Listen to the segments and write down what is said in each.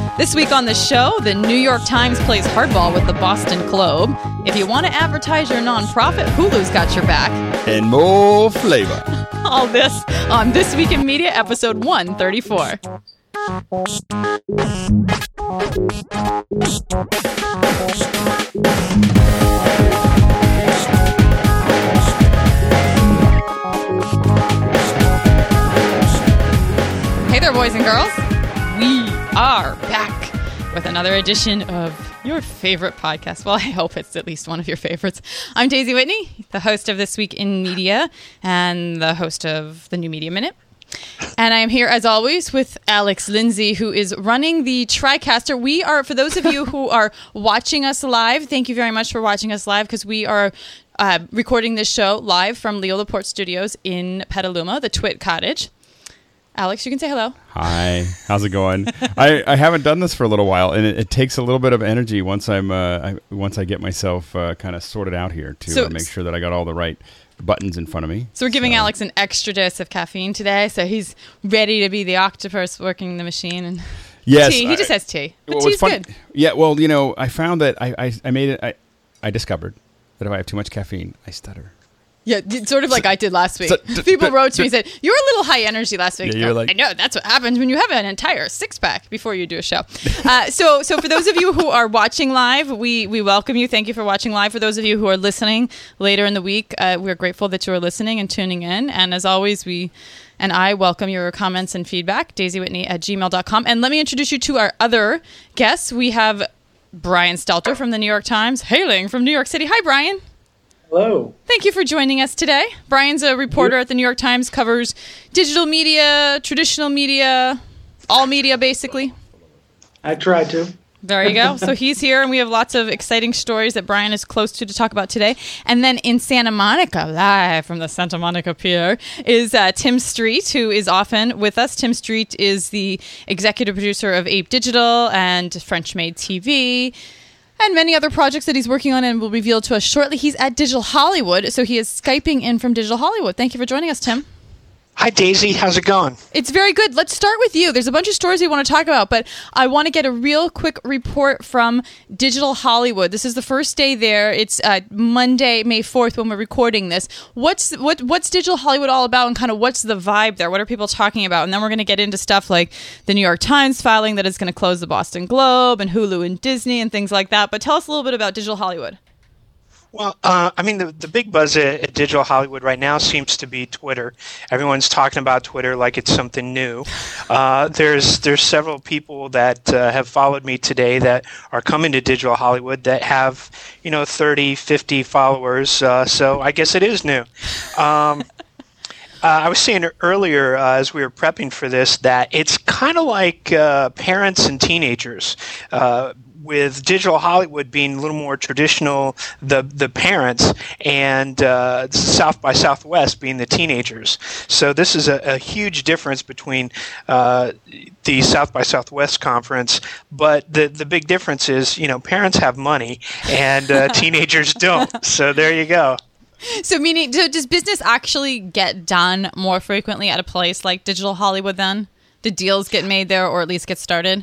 This week on the show, the New York Times plays hardball with the Boston Globe. If you want to advertise your nonprofit, Hulu's got your back. And more flavor. All this on This Week in Media, episode 134. Hey there, boys and girls. We are back with another edition of your favorite podcast. Well, I hope it's at least one of your favorites. I'm Daisy Whitney, the host of This Week in Media and the host of the New Media Minute. And I am here, as always, with Alex Lindsay, who is running the TriCaster. We are, for those of you who are watching us live, thank you very much for watching us live, because we are recording this show live from Leo Laporte Studios in Petaluma, the Twit Cottage. Alex, you can say hello. Hi. How's it going? I haven't done this for a little while, and it takes a little bit of energy once once I get myself kind of sorted out here to make sure that I got all the right buttons in front of me. So we're giving Alex an extra dose of caffeine today, so he's ready to be the octopus working the machine. And yes, tea. He just has tea. But tea's good. Yeah, well, you know, I found that I discovered that if I have too much caffeine, I stutter. Yeah, sort of like I did last week. People wrote to me and said, "You were a little high energy last week." Yeah, you're like, I know, that's what happens when you have an entire six-pack before you do a show. So for those of you who are watching live, we welcome you. Thank you for watching live. For those of you who are listening later in the week, we're grateful that you are listening and tuning in. And as always, I welcome your comments and feedback, daisywhitney@gmail.com. And let me introduce you to our other guests. We have Brian Stelter from the New York Times, hailing from New York City. Hi, Brian. Hello. Thank you for joining us today. Brian's a reporter at the New York Times, covers digital media, traditional media, all media, basically. I try to. There you go. So he's here, and we have lots of exciting stories that Brian is close to talk about today. And then in Santa Monica, live from the Santa Monica Pier, is Tim Street, who is often with us. Tim Street is the executive producer of Ape Digital and French Made TV, and many other projects that he's working on and will reveal to us shortly. He's at Digital Hollywood, so he is Skyping in from Digital Hollywood. Thank you for joining us, Tim. Hi, Daisy. How's it going? It's very good. Let's start with you. There's a bunch of stories we want to talk about, but I want to get a real quick report from Digital Hollywood. This is the first day there. It's Monday, May 4th when we're recording this. What's Digital Hollywood all about, and kind of what's the vibe there? What are people talking about? And then we're going to get into stuff like the New York Times filing that is going to close the Boston Globe and Hulu and Disney and things like that. But tell us a little bit about Digital Hollywood. Well, the big buzz at Digital Hollywood right now seems to be Twitter. Everyone's talking about Twitter like it's something new. There's several people that have followed me today that are coming to Digital Hollywood that have, 30, 50 followers. So I guess it is new. I was saying earlier as we were prepping for this that it's kind of like parents and teenagers. With Digital Hollywood being a little more traditional, the parents, and South by Southwest being the teenagers. So this is a huge difference between the South by Southwest conference, but the big difference is, parents have money and teenagers don't. So there you go. So does business actually get done more frequently at a place like Digital Hollywood then? The deals get made there, or at least get started?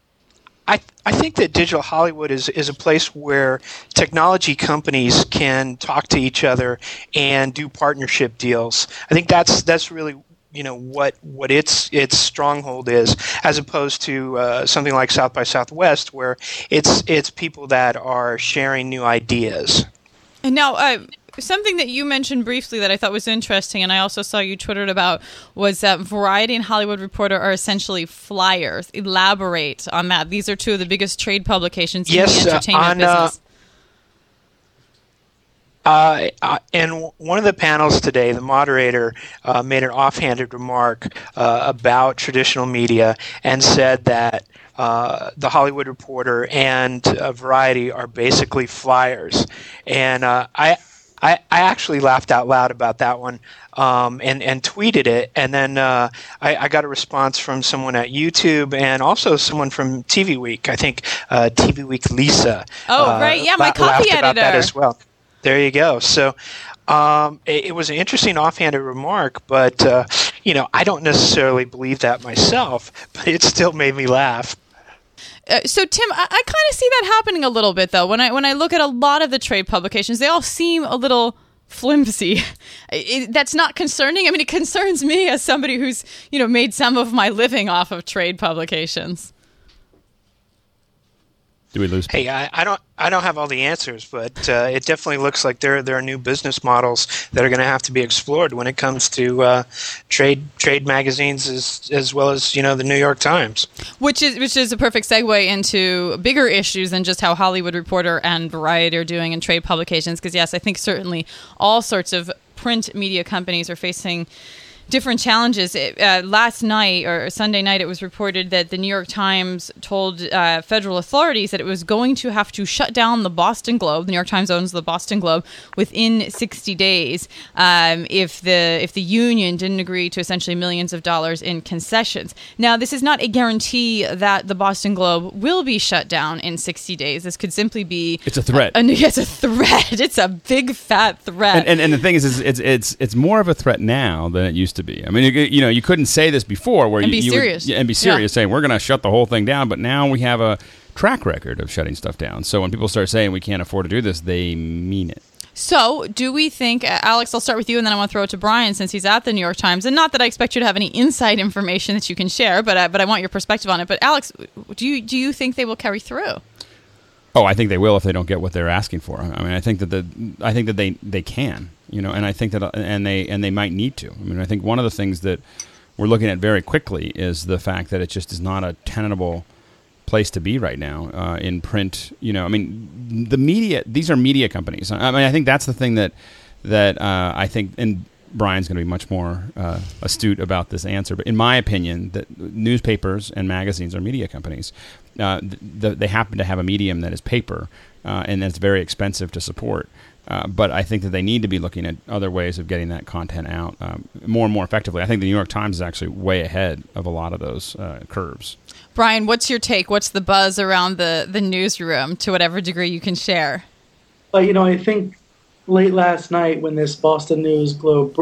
I think that Digital Hollywood is a place where technology companies can talk to each other and do partnership deals. I think that's really what its stronghold is, as opposed to something like South by Southwest, where it's people that are sharing new ideas. And now, something that you mentioned briefly that I thought was interesting, and I also saw you twittered about, was that Variety and Hollywood Reporter are essentially flyers. Elaborate on that. These are two of the biggest trade publications in the entertainment business. In one of the panels today, the moderator made an offhanded remark about traditional media and said that the Hollywood Reporter and Variety are basically flyers. And I actually laughed out loud about that one and tweeted it. And then I got a response from someone at YouTube and also someone from TV Week. I think TV Week Lisa. Oh, right. Yeah, my copy editor. About that as well. There you go. So it was an interesting offhanded remark, but, I don't necessarily believe that myself, but it still made me laugh. So, Tim, I kind of see that happening a little bit, though. When I look at a lot of the trade publications, they all seem a little flimsy. That's not concerning. I mean, it concerns me as somebody who's, made some of my living off of trade publications. Do we lose? Hey, I don't have all the answers, but it definitely looks like there are new business models that are going to have to be explored when it comes to trade magazines as well as the New York Times. Which is a perfect segue into bigger issues than just how Hollywood Reporter and Variety are doing in trade publications. Because yes, I think certainly all sorts of print media companies are facing different challenges. Last night or Sunday night, it was reported that the New York Times told federal authorities that it was going to have to shut down the Boston Globe. The New York Times owns the Boston Globe within 60 days if the union didn't agree to essentially millions of dollars in concessions. Now, this is not a guarantee that the Boston Globe will be shut down in 60 days. This could simply be... It's a threat. It's a threat. It's a big, fat threat. And the thing is it's more of a threat now than it used to be. I mean, you couldn't say this before, where be serious, saying we're going to shut the whole thing down. But now we have a track record of shutting stuff down. So when people start saying we can't afford to do this, they mean it. So do we think, Alex, I'll start with you, and then I want to throw it to Brian since he's at the New York Times. And not that I expect you to have any inside information that you can share, but I want your perspective on it. But Alex, do you think they will carry through? Oh, I think they will if they don't get what they're asking for. I mean, I think that they can, and I think that and they might need to. I mean, I think one of the things that we're looking at very quickly is the fact that it just is not a tenable place to be right now in print. I mean, the media; these are media companies. I mean, I think that's the thing that I think, and Brian's going to be much more astute about this answer. But in my opinion, that newspapers and magazines are media companies. They happen to have a medium that is paper, and that's very expensive to support. But I think that they need to be looking at other ways of getting that content out more and more effectively. I think the New York Times is actually way ahead of a lot of those curves. Brian, what's your take? What's the buzz around the newsroom, to whatever degree you can share? Well, I think late last night when this Boston Globe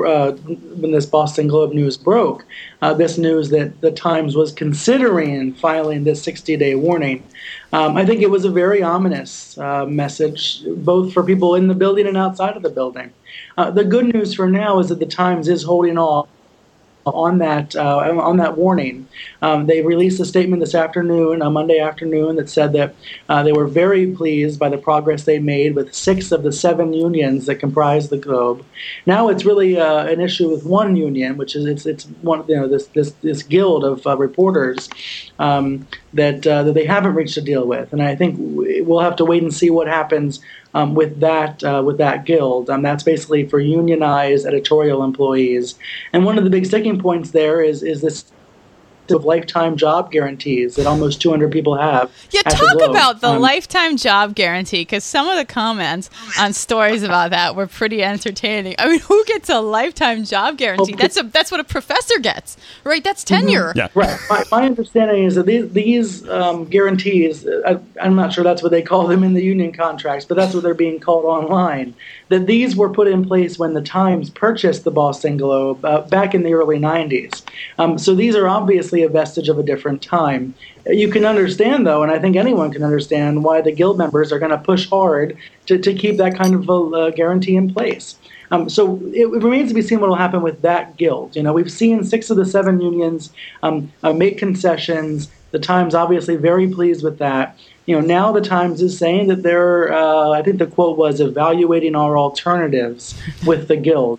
news broke, this news that the Times was considering filing this 60-day warning, I think it was a very ominous message, both for people in the building and outside of the building. The good news for now is that the Times is holding off on that warning. They released a statement this afternoon, on Monday afternoon, that said that they were very pleased by the progress they made with 6 of the 7 unions that comprise the Globe. Now it's really an issue with one union, which is it's one this guild of reporters that they haven't reached a deal with, and I think we'll have to wait and see what happens with that guild. That's basically for unionized editorial employees. And one of the big sticking points there is this of lifetime job guarantees that almost 200 people have. Yeah, talk about the lifetime job guarantee, because some of the comments on stories about that were pretty entertaining. I mean, who gets a lifetime job guarantee? That's what a professor gets, right? That's tenure. Mm-hmm. Yeah. Right. My understanding is that these guarantees, I'm not sure that's what they call them in the union contracts, but that's what they're being called online, that these were put in place when the Times purchased the Boston Globe back in the early 90s. So these are obviously a vestige of a different time. You can understand, though, and I think anyone can understand, why the guild members are going to push hard to keep that kind of a guarantee in place. So it remains to be seen what will happen with that guild. We've seen 6 of the 7 unions make concessions. The Times obviously very pleased with that. Now the Times is saying that they're, I think the quote was, evaluating our alternatives with the guild.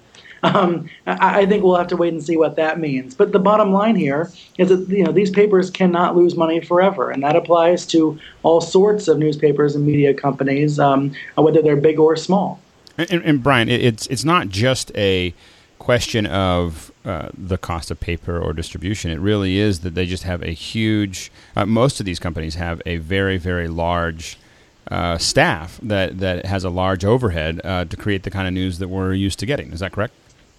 I think we'll have to wait and see what that means. But the bottom line here is that these papers cannot lose money forever, and that applies to all sorts of newspapers and media companies, whether they're big or small. And Brian, it's not just a question of the cost of paper or distribution. It really is that they just have a huge. Most of these companies have a very, very large staff that has a large overhead to create the kind of news that we're used to getting. Is that correct?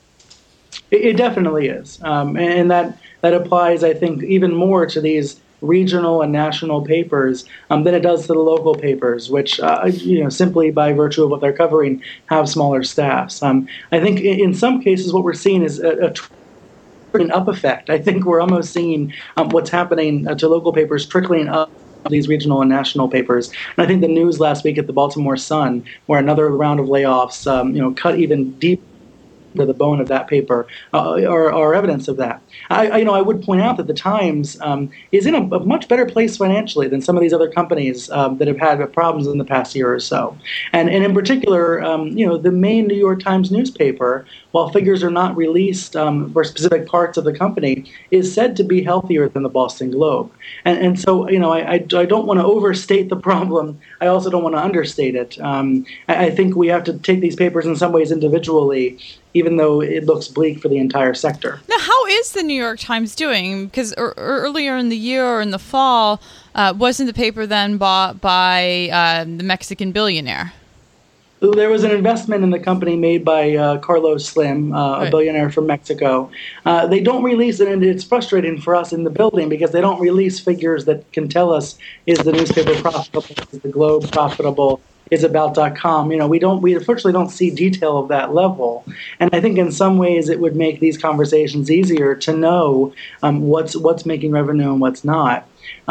It definitely is, and that applies, I think, even more to these regional and national papers than it does to the local papers, which simply by virtue of what they're covering have smaller staffs. I think in some cases what we're seeing is a trickling up effect. I think we're almost seeing what's happening to local papers trickling up these regional and national papers. And I think the news last week at the Baltimore Sun, where another round of layoffs, cut even deep to the bone of that paper, are evidence of that. I would point out that the Times is in a much better place financially than some of these other companies that have had problems in the past year or so. And in particular, the main New York Times newspaper, while figures are not released for specific parts of the company, is said to be healthier than the Boston Globe. And so, I don't want to overstate the problem. I also don't want to understate it. I think we have to take these papers in some ways individually, even though it looks bleak for the entire sector. Now, how is the New York Times doing? Because earlier in the year or in the fall, wasn't the paper then bought by the Mexican billionaire? There was an investment in the company made by Carlos Slim, a billionaire from Mexico. They don't release it, and it's frustrating for us in the building because they don't release figures that can tell us, is the newspaper profitable, is the Globe profitable, is About.com. We unfortunately don't see detail of that level. And I think in some ways it would make these conversations easier to know what's making revenue and what's not.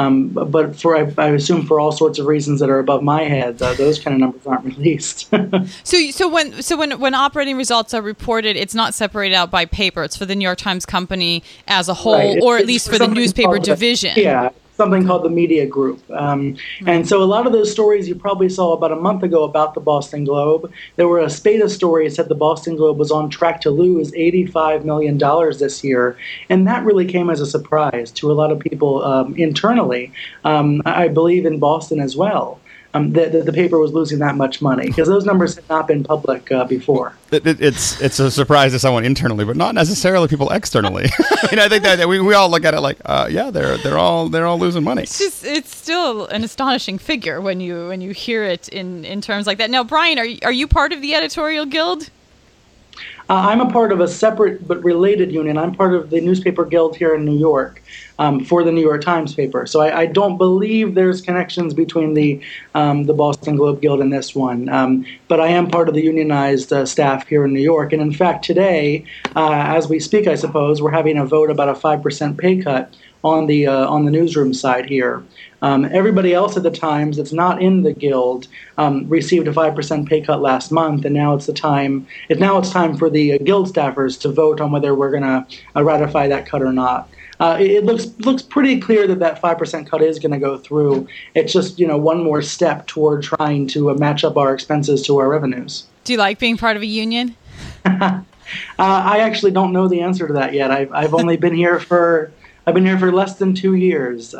But I assume for all sorts of reasons that are above my head, those kind of numbers aren't released. So when operating results are reported, it's not separated out by paper. It's for the New York Times company as a whole, right. Or at least for the newspaper division. Yeah. Something called the media group. And so a lot of those stories you probably saw about a month ago about the Boston Globe, there were a spate of stories that the Boston Globe was on track to lose $85 million this year. And that really came as a surprise to a lot of people internally, I believe in Boston as well. That the paper was losing that much money because those numbers had not been public before. It's a surprise to someone internally, but not necessarily people externally. I think that we all look at it like, they're all losing money. It's still an astonishing figure when you hear it in terms like that. Now, Brian, are you part of the editorial guild? I'm a part of a separate but related union. I'm part of the newspaper guild here in New York for the New York Times paper. So I don't believe there's connections between the Boston Globe Guild and this one. But I am part of the unionized staff here in New York. And in fact, today, as we speak, I suppose, we're having a vote about a 5% pay cut on the newsroom side here. Everybody else at the Times that's not in the guild received a 5% pay cut last month, and now it's time for the guild staffers to vote on whether we're going to ratify that cut or not. It looks pretty clear that 5% cut is going to go through. It's just one more step toward trying to match up our expenses to our revenues. Do you like being part of a union? I actually don't know the answer to that yet. I've only been here for less than 2 years.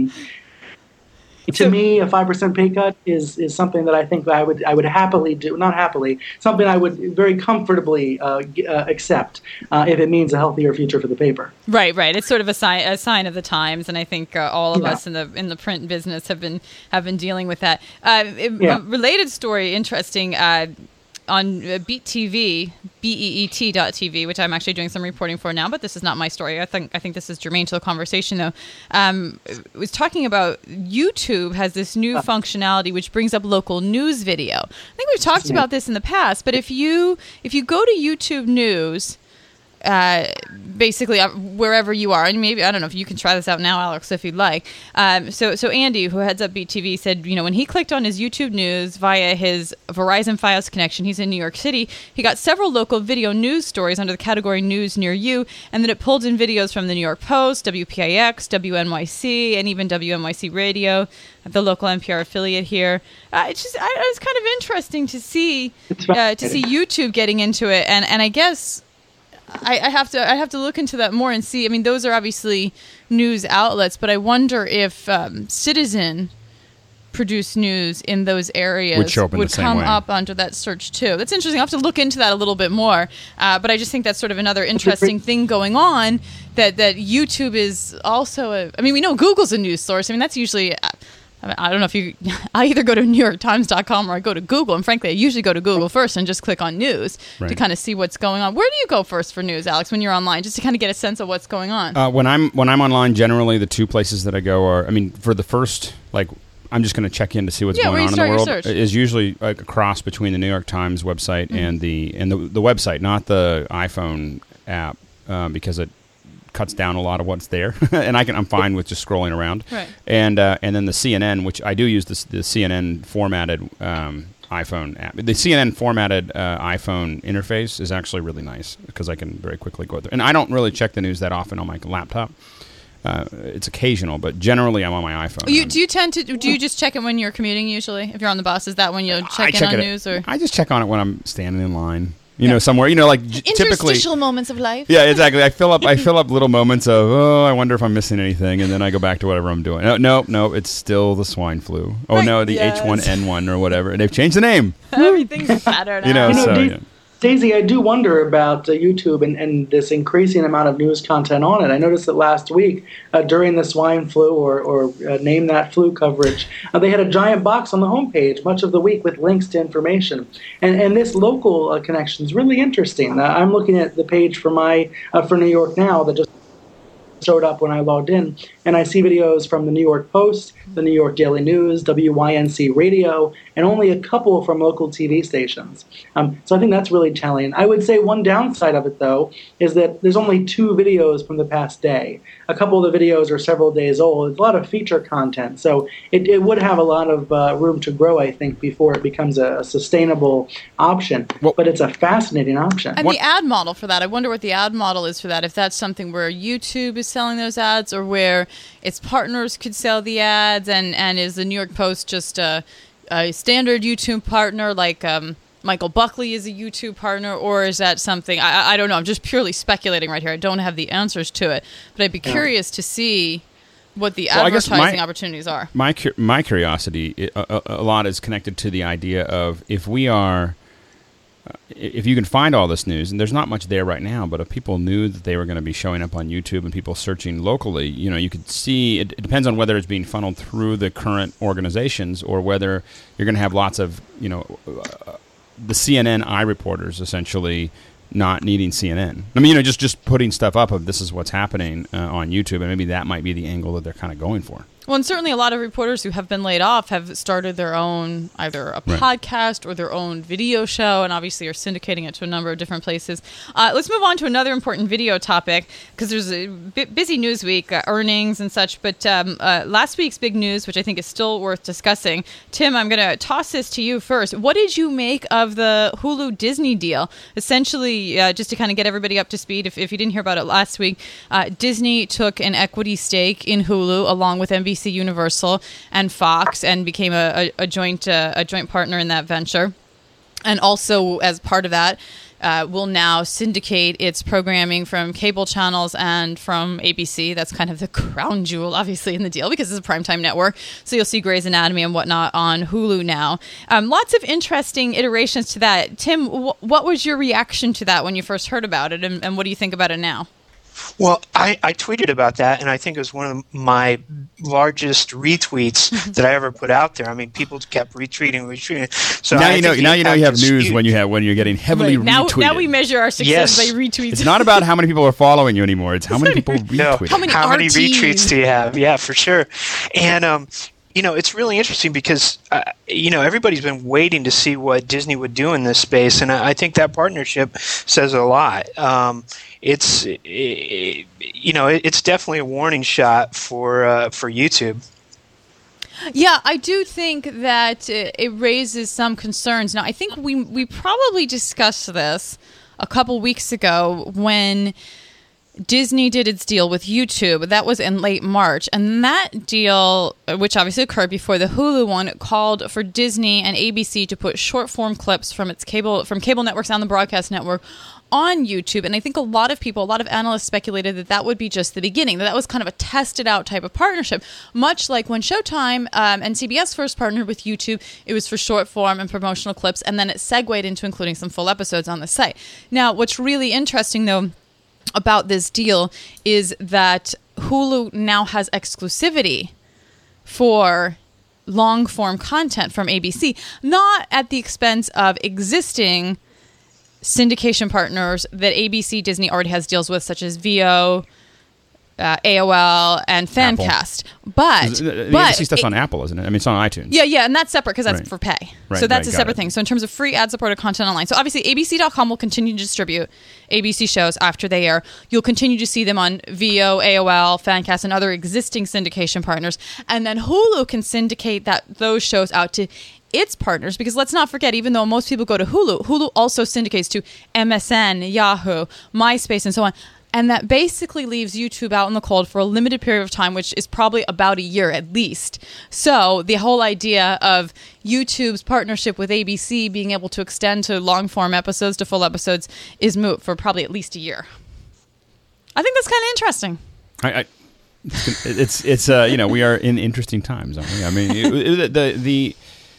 To me, a 5% pay cut is something that I think I would happily do. Not happily, something I would very comfortably accept if it means a healthier future for the paper. Right. It's sort of a sign of the times, and I think all of us in the print business have been dealing with that. A related story, interesting. On Beat TV, BEET.TV, which I'm actually doing some reporting for now, but this is not my story. I think this is germane to the conversation, though. Was talking about YouTube has this new functionality which brings up local news video. I think we've talked about this in the past, but if you go to YouTube News, basically wherever you are, and maybe I don't know if you can try this out now, Alex, if you'd like. So Andy, who heads up Beat TV, said when he clicked on his YouTube News via his Verizon Fios connection, he's in New York City, he got several local video news stories under the category News Near You, and then it pulled in videos from the New York Post, WPIX, WNYC, and even WNYC Radio, the local NPR affiliate here. It's kind of interesting to see YouTube getting into it, and I guess I have to look into that more and see. I mean, those are obviously news outlets, but I wonder if citizen produced news in those areas would come up under that search too. That's interesting. I'll have to look into that a little bit more. But I just think that's sort of another interesting thing going on, that YouTube is also we know Google's a news source. I mean, that's usually... I don't know if I either go to NewYorkTimes.com or I go to Google. And frankly, I usually go to Google first and just click on news to kind of see what's going on. Where do you go first for news, Alex, when you're online, just to kind of get a sense of what's going on? When I'm online, generally the two places that I go are, for the first, I'm just going to check in to see what's going on in the world. Is usually a cross between the New York Times website and the website, not the iPhone app, because it cuts down a lot of what's there, and I'm fine with just scrolling around. Right. And then the CNN, which I do use the CNN formatted iPhone app. The CNN formatted iPhone interface is actually really nice because I can very quickly go through. And I don't really check the news that often on my laptop. It's occasional, but generally I'm on my iPhone. Do you just check it when you're commuting usually? If you're on the bus, is that when you'll check on news? Or I just check on it when I'm standing in line. Somewhere, like typically interstitial moments of life. Yeah, exactly. I fill up little moments of, I wonder if I'm missing anything, and then I go back to whatever I'm doing. No, it's still the swine flu. Oh right. no, the H1N1 or whatever. And they've changed the name. Everything's better now. Daisy, I do wonder about YouTube and this increasing amount of news content on it. I noticed that last week during the swine flu or name that flu coverage, they had a giant box on the homepage much of the week with links to information. And this local connection is really interesting. I'm looking at the page for New York Now that just showed up when I logged in, and I see videos from the New York Post, the New York Daily News, WYNC Radio, and only a couple from local TV stations. So I think that's really telling. I would say one downside of it, though, is that there's only 2 videos from the past day. A couple of the videos are several days old. It's a lot of feature content, so it would have a lot of room to grow, I think, before it becomes a sustainable option. But it's a fascinating option. And the ad model for that, I wonder what the ad model is for that, if that's something where YouTube is selling those ads or where its partners could sell the ads, and is the New York Post just a standard YouTube partner like Michael Buckley is a YouTube partner, or is that something, I don't know, I'm just purely speculating right here. I don't have the answers to it, but I'd be curious to see what the advertising opportunities are. My curiosity, a lot is connected to the idea of if you can find all this news, and there's not much there right now, but if people knew that they were going to be showing up on YouTube and people searching locally, you could see, it depends on whether it's being funneled through the current organizations or whether you're going to have lots of, the CNN iReporters essentially not needing CNN. I mean, just putting stuff up of this is what's happening on YouTube, and maybe that might be the angle that they're kind of going for. Well, and certainly a lot of reporters who have been laid off have started their own, either a podcast or their own video show, and obviously are syndicating it to a number of different places. Let's move on to another important video topic, because there's a busy news week, earnings and such, but last week's big news, which I think is still worth discussing. Tim, I'm going to toss this to you first. What did you make of the Hulu-Disney deal? Essentially, just to kind of get everybody up to speed, if you didn't hear about it last week, Disney took an equity stake in Hulu along with NBC Universal and Fox, and became a joint partner in that venture. And also, as part of that, will now syndicate its programming from cable channels and from ABC. That's kind of the crown jewel, obviously, in the deal, because it's a primetime network. So you'll see Grey's Anatomy and whatnot on Hulu now. Lots of interesting iterations to that. Tim, what was your reaction to that when you first heard about it, and what do you think about it now? Well, I tweeted about that, and I think it was one of my largest retweets that I ever put out there. I mean, people kept retweeting. So now you have news when you're getting heavily retweeted. Now we measure our success by retweets. It's not about how many people are following you anymore. It's how many people retweet. How many retweets do you have? Yeah, for sure. And it's really interesting because, everybody's been waiting to see what Disney would do in this space, and I think that partnership says a lot. It's definitely a warning shot for YouTube. Yeah, I do think that it raises some concerns. Now, I think we probably discussed this a couple weeks ago when Disney did its deal with YouTube. That was in late March. And that deal, which obviously occurred before the Hulu one, called for Disney and ABC to put short-form clips from cable networks on the broadcast network on YouTube. And I think a lot of analysts speculated that would be just the beginning, that was kind of a tested out type of partnership, much like when Showtime and CBS first partnered with YouTube. It was for short form and promotional clips, and then it segued into including some full episodes on the site. Now, what's really interesting, though, about this deal is that Hulu now has exclusivity for long-form content from ABC, not at the expense of existing syndication partners that ABC Disney already has deals with, such as VO, AOL, and Fancast. But the ABC stuff's on Apple, isn't it? I mean, it's on iTunes. Yeah, and that's separate because that's Right. for pay. Right, So that's right, a got separate it. thing. So in terms of free ad-supported content online, so obviously ABC.com will continue to distribute ABC shows after they air. You'll continue to see them on VO, AOL, Fancast, and other existing syndication partners. And then Hulu can syndicate those shows out to its partners, because let's not forget, even though most people go to Hulu also syndicates to MSN, Yahoo, MySpace, and so on. And that basically leaves YouTube out in the cold for a limited period of time, which is probably about a year at least. So the whole idea of YouTube's partnership with ABC being able to extend to long-form episodes to full episodes is moot for probably at least a year. I think that's kind of interesting. It's we are in interesting times, aren't we? I mean,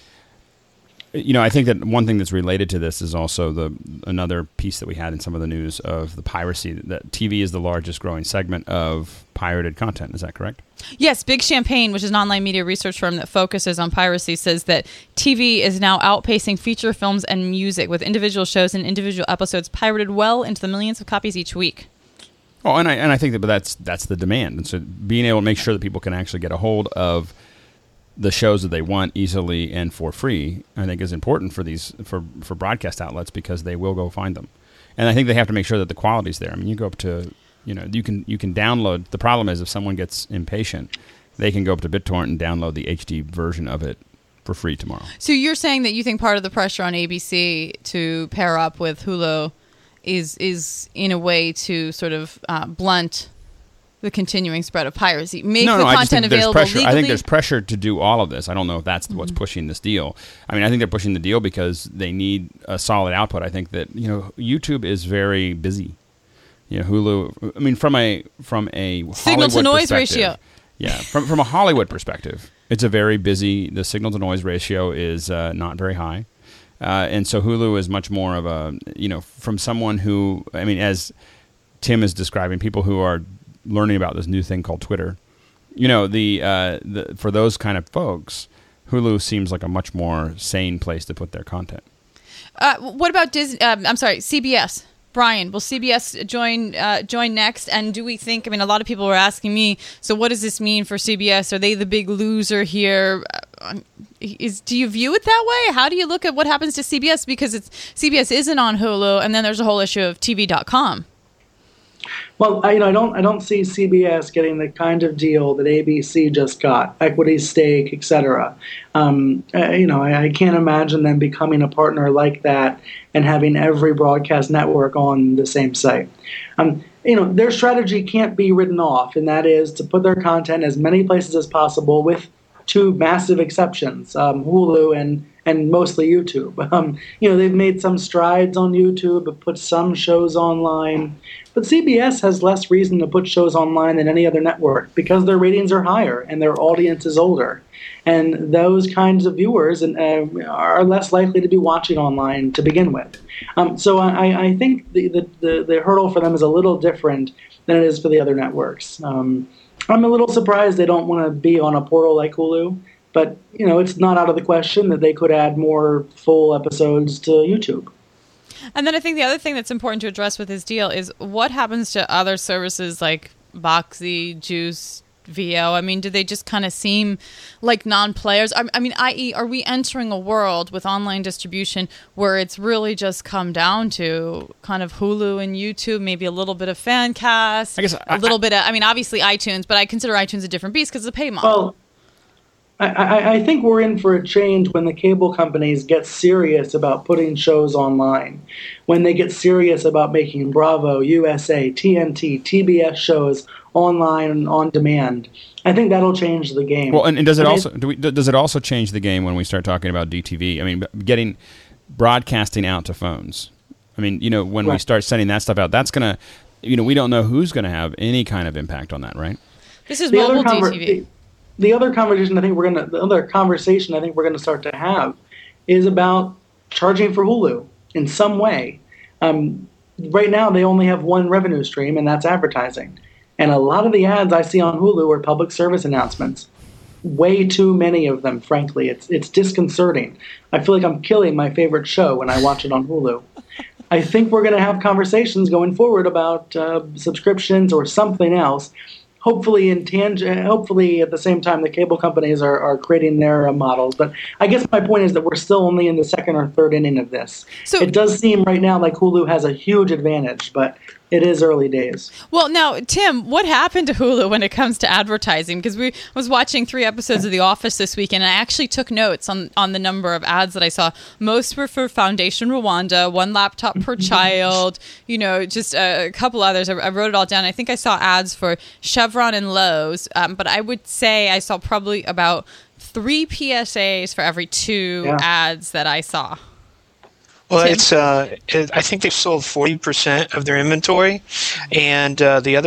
I think that one thing that's related to this is also another piece that we had in some of the news of the piracy, that TV is the largest growing segment of pirated content. Is that correct? Yes. Big Champagne, which is an online media research firm that focuses on piracy, says that TV is now outpacing feature films and music, with individual shows and individual episodes pirated well into the millions of copies each week. Oh, and I think that's the demand. And so being able to make sure that people can actually get a hold of the shows that they want easily and for free, I think is important for these for broadcast outlets, because they will go find them. And I think they have to make sure that the quality's there. I mean, you go up to, you can download. The problem is if someone gets impatient, they can go up to BitTorrent and download the HD version of it for free tomorrow. So you're saying that you think part of the pressure on ABC to pair up with Hulu is in a way to sort of blunt the continuing spread of piracy, make the content available legally? I think there's pressure to do all of this. I don't know if that's what's pushing this deal. I mean, I think they're pushing the deal because they need a solid output. I think that YouTube is very busy. Hulu. I mean, from a signal to noise ratio. Yeah, from a Hollywood perspective, it's a very busy. The signal to noise ratio is not very high, and so Hulu is much more of a from someone who, I mean, as Tim is describing, people who are learning about this new thing called Twitter, for those kind of folks, Hulu seems like a much more sane place to put their content. What about Disney? CBS. Brian, will CBS join next? And do we think? I mean, a lot of people were asking me. So, what does this mean for CBS? Are they the big loser here? Do you view it that way? How do you look at what happens to CBS? Because CBS isn't on Hulu, and then there's a whole issue of TV.com. Well, I don't see CBS getting the kind of deal that ABC just got, equity stake, etc. I can't imagine them becoming a partner like that and having every broadcast network on the same site. Their strategy can't be written off, and that is to put their content as many places as possible, with two massive exceptions, Hulu and mostly YouTube. They've made some strides on YouTube, but put some shows online. But CBS has less reason to put shows online than any other network, because their ratings are higher and their audience is older. And those kinds of viewers are less likely to be watching online to begin with. So I think the hurdle for them is a little different than it is for the other networks. I'm a little surprised they don't want to be on a portal like Hulu. But, it's not out of the question that they could add more full episodes to YouTube. And then I think the other thing that's important to address with this deal is what happens to other services like Boxy, Juice, VO. I mean, do they just kind of seem like non-players? I mean, i.e., are we entering a world with online distribution where it's really just come down to kind of Hulu and YouTube, maybe a little bit of Fancast, obviously iTunes, but I consider iTunes a different beast because it's a pay model. Well, I think we're in for a change when the cable companies get serious about putting shows online, when they get serious about making Bravo, USA, TNT, TBS shows online and on demand. I think that'll change the game. Well, and does it also change the game when we start talking about DTV? I mean, getting broadcasting out to phones. I mean, when we start sending that stuff out, that's going to, we don't know who's going to have any kind of impact on that, right? This is mobile DTV. The other conversation I think we're going to start to have is about charging for Hulu in some way. Right now, they only have one revenue stream, and that's advertising. And a lot of the ads I see on Hulu are public service announcements. Way too many of them, frankly. It's disconcerting. I feel like I'm killing my favorite show when I watch it on Hulu. I think we're going to have conversations going forward about subscriptions or something else. hopefully at the same time the cable companies are creating their models. But I guess my point is that we're still only in the second or third inning of this. So it does seem right now like Hulu has a huge advantage, but it is early days. Well, now, Tim, what happened to Hulu when it comes to advertising? Because I was watching 3 episodes of The Office this week, and I actually took notes on the number of ads that I saw. Most were for Foundation Rwanda, 1 laptop per child, just a couple others. I wrote it all down. I think I saw ads for Chevron and Lowe's, but I would say I saw probably about 3 PSAs for every 2 ads that I saw. Well, I think they've sold 40% of their inventory, and the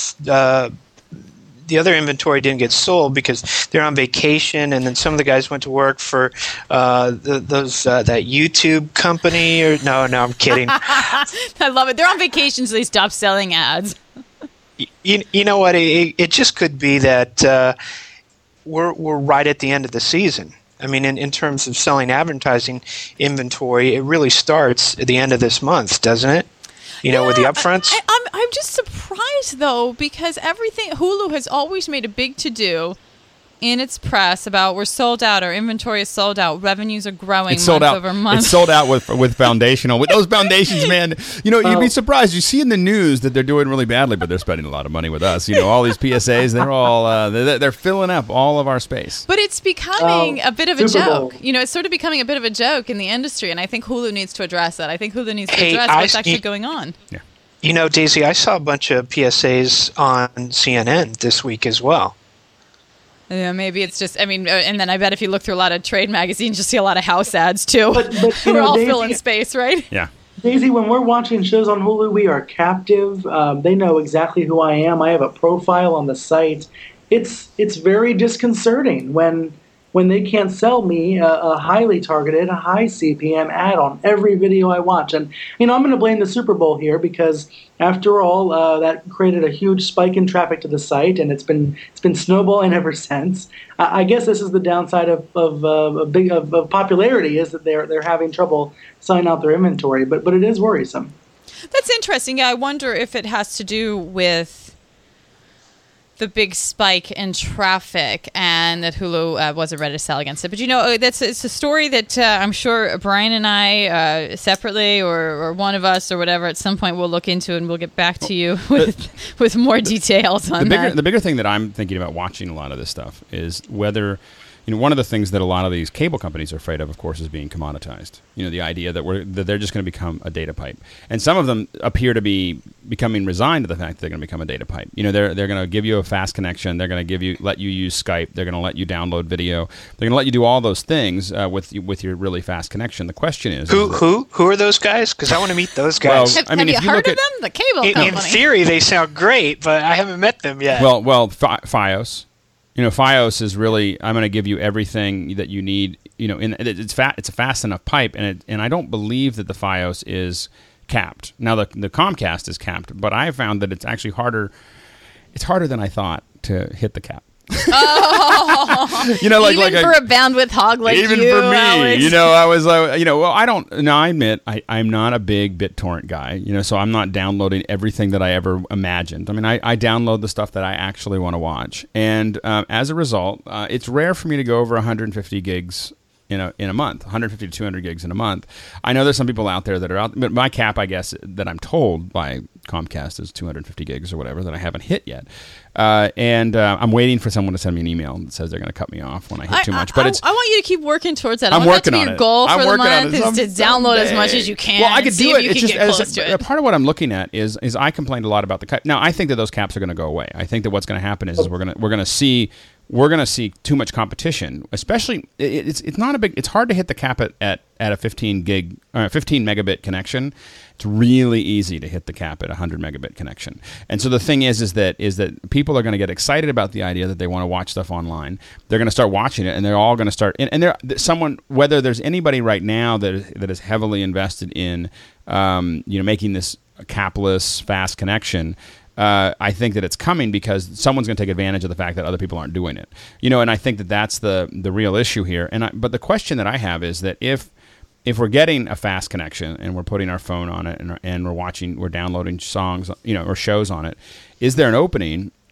other inventory didn't get sold because they're on vacation, and then some of the guys went to work for that YouTube company. No, I'm kidding. I love it. They're on vacation, so they stopped selling ads. You know what? It just could be that we're right at the end of the season. I mean, in terms of selling advertising inventory, it really starts at the end of this month, doesn't it? With the upfronts. I'm just surprised, though, because Hulu has always made a big to-do in its press about we're sold out, our inventory is sold out, revenues are growing month over month. It's sold out with foundational. With those foundations, man, you'd be surprised. You see in the news that they're doing really badly, but they're spending a lot of money with us. All these PSAs, they're all they're filling up all of our space. But it's becoming a bit of a joke. It's sort of becoming a bit of a joke in the industry, and I think Hulu needs to address that. I think Hulu needs to address what's actually going on. Yeah. Daisy, I saw a bunch of PSAs on CNN this week as well. Yeah, maybe it's just, and then I bet if you look through a lot of trade magazines, you'll see a lot of house ads, too. But we're all Daisy, filling space, right? Yeah. Daisy, when we're watching shows on Hulu, we are captive. They know exactly who I am. I have a profile on the site. It's very disconcerting when they can't sell me a highly targeted, a high CPM ad on every video I watch. And, I'm going to blame the Super Bowl here because, after all, that created a huge spike in traffic to the site, and it's been snowballing ever since. I guess this is the downside of popularity, is that they're having trouble selling out their inventory, but it is worrisome. That's interesting. Yeah, I wonder if it has to do with the big spike in traffic and that Hulu wasn't ready to sell against it. But it's a story that I'm sure Brian and I separately or one of us or whatever at some point we'll look into, and we'll get back to you with more details on that. The bigger thing that I'm thinking about watching a lot of this stuff is whether one of the things that a lot of these cable companies are afraid of course, is being commoditized. The idea that they're just going to become a data pipe. And some of them appear to be becoming resigned to the fact that they're going to become a data pipe. They're going to give you a fast connection. They're going to let you use Skype. They're going to let you download video. They're going to let you do all those things with your really fast connection. The question is who are those guys? Because I want to meet those guys. Well, have you heard of them? The cable company. In theory, they sound great, but I haven't met them yet. Well, Fios. Fios is really, I'm going to give you everything that you need. It's a fast enough pipe, and I don't believe that the Fios is capped. Now the Comcast is capped, but I found that it's actually harder. It's harder than I thought to hit the cap. Oh, even for a bandwidth hog like even you, for me, Alex. I was I don't. No, I admit I'm not a big BitTorrent guy. So I'm not downloading everything that I ever imagined. I download the stuff that I actually want to watch, and as a result, it's rare for me to go over 150 gigs in a month, 150 to 200 gigs in a month. I know there's some people out there that are out, but my cap, I guess, that I'm told by Comcast is 250 gigs or whatever that I haven't hit yet. And I'm waiting for someone to send me an email that says they're going to cut me off when I hit too much. But I want you to keep working towards that. I'm working on it. Your goal for the month is to download as much as you can. Well, I could do it. It's just part of what I'm looking at is I complained a lot about the cap. Now I think that those caps are going to go away. I think that what's going to happen is we're going to see too much competition. Especially, it's not a big. It's hard to hit the cap at a 15 megabit connection. It's really easy to hit the cap at a 100 megabit connection. And so the thing is that people are going to get excited about the idea that they want to watch stuff online. They're going to start watching it, and they're all going to start. And whether there's anybody right now that is heavily invested in making this capless fast connection. I think that it's coming because someone's going to take advantage of the fact that other people aren't doing it. And I think that that's the real issue here. But the question that I have is that if we're getting a fast connection and we're putting our phone on it and we're downloading songs, or shows on it, is there an opening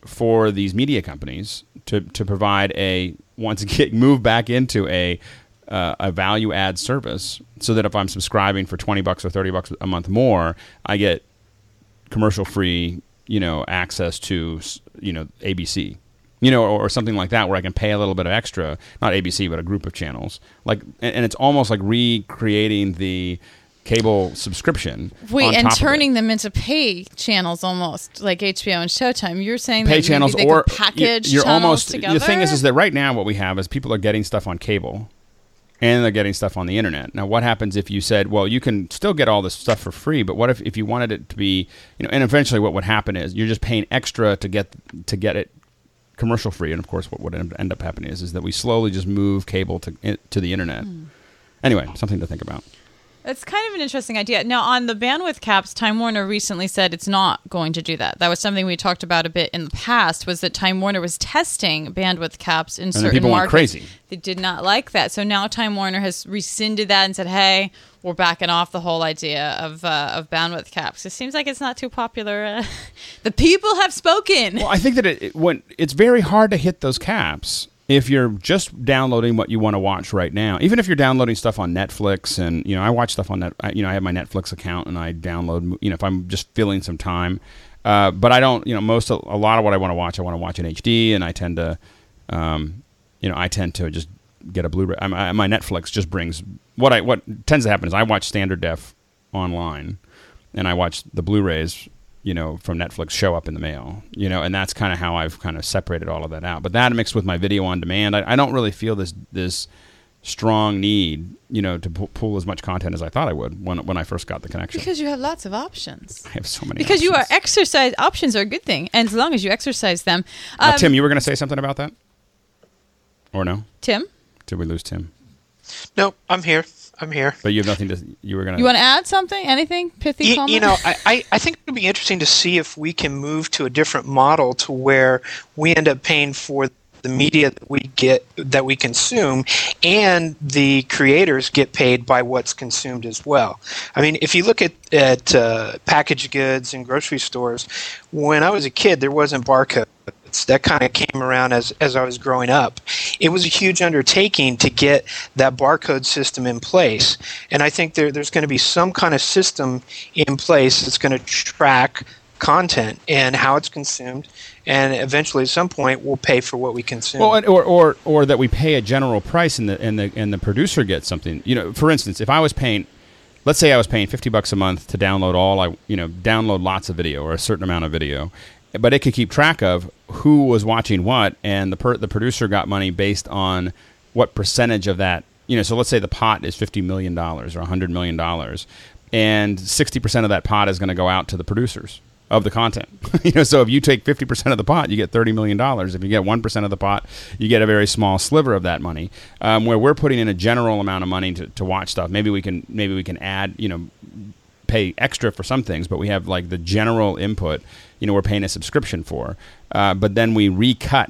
for these media companies to provide move back into a value add service, so that if I'm subscribing for $20 or $30 a month more, I get commercial free, access to, ABC, or something like that, where I can pay a little bit of extra, not ABC, but a group of channels. And it's almost like recreating the cable subscription. Wait, and turning them into pay channels, almost like HBO and Showtime. You're saying pay that channels, maybe they or could package you're channels almost together? The thing is that right now what we have is people are getting stuff on cable, and they're getting stuff on the internet. Now, what happens if you said, well, you can still get all this stuff for free, but what if you wanted it to be, and eventually what would happen is you're just paying extra to get it commercial free, and of course what would end up happening is that we slowly just move cable to the internet. Anyway, something to think about. It's kind of an interesting idea. Now, on the bandwidth caps, Time Warner recently said it's not going to do that. That was something we talked about a bit in the past, was that Time Warner was testing bandwidth caps in certain people markets. Went crazy. They did not like that. So now Time Warner has rescinded that and said, hey, we're backing off the whole idea of bandwidth caps. It seems like it's not too popular. The people have spoken. Well, I think that it's very hard to hit those caps if you're just downloading what you want to watch right now. Even if you're downloading stuff on Netflix, and I watch stuff on I have my Netflix account and I download, if I'm just filling some time. But I don't, a lot of what I want to watch in HD, and I tend to just get a Blu-ray. My Netflix just brings what tends to happen is I watch standard def online, and I watch the Blu-rays from Netflix show up in the mail, and that's kind of how I've kind of separated all of that out. But that mixed with my video on demand, I don't really feel this strong need, to pull as much content as I thought I would when I first got the connection. Because you have lots of options. I have so many because options. Options are a good thing, and as long as you exercise them. Tim, you were going to say something about that? Or no? Tim? Did we lose Tim? No, I'm here. But you have nothing to. You were gonna. You want to add something? Anything pithy? Comment? I think it would be interesting to see if we can move to a different model to where we end up paying for the media that we consume, and the creators get paid by what's consumed as well. I mean, if you look at packaged goods in grocery stores, when I was a kid, there wasn't barcodes. That kind of came around as I was growing up. It was a huge undertaking to get that barcode system in place. And I think there's going to be some kind of system in place that's going to track content and how it's consumed. And eventually, at some point, we'll pay for what we consume. Well, or that we pay a general price and the producer gets something. For instance, if I was paying, let's say I was paying $50 a month to download download lots of video or a certain amount of video. But it could keep track of who was watching what, and the producer got money based on what percentage of that. So let's say the pot is $50 million or $100 million, and 60% of that pot is going to go out to the producers of the content. So if you take 50% of the pot, you get $30 million. If you get 1% of the pot, you get a very small sliver of that money. Where we're putting in a general amount of money to watch stuff. Maybe we can add, pay extra for some things, but we have like the general input. We're paying a subscription for, but then we recut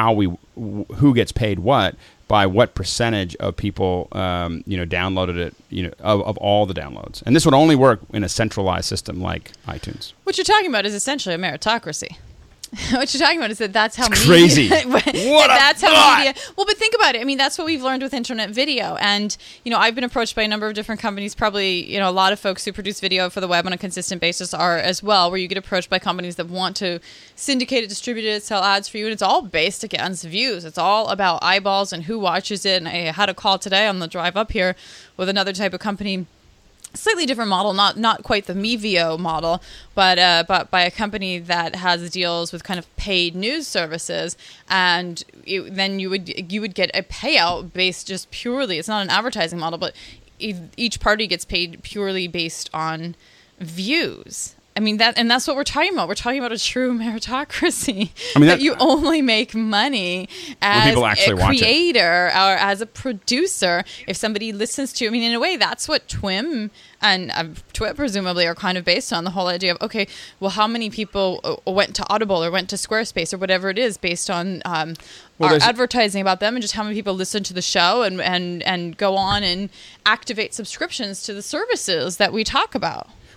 who gets paid what by what percentage of people downloaded it, of all the downloads. And this would only work in a centralized system like iTunes. What you're talking about is essentially a meritocracy. What you're talking about is that's how it's crazy. That's how media. Well, but think about it. I mean, that's what we've learned with internet video. And I've been approached by a number of different companies. Probably a lot of folks who produce video for the web on a consistent basis are as well. Where you get approached by companies that want to syndicate it, distribute it, sell ads for you, and it's all based against views. It's all about eyeballs and who watches it. And I had a call today on the drive up here with another type of company. Slightly different model, not quite the Mevio model, but by a company that has deals with kind of paid news services, and then you would get a payout based just purely. It's not an advertising model, but each party gets paid purely based on views. I mean that's what we're talking about. We're talking about a true meritocracy. I mean, that you only make money as a creator or as a producer if somebody listens to. I mean, in a way, that's what TWIM and TWIT presumably are kind of based on, the whole idea of, okay, well, how many people went to Audible or went to Squarespace or whatever it is based on our advertising about them, and just how many people listen to the show and go on and activate subscriptions to the services that we talk about.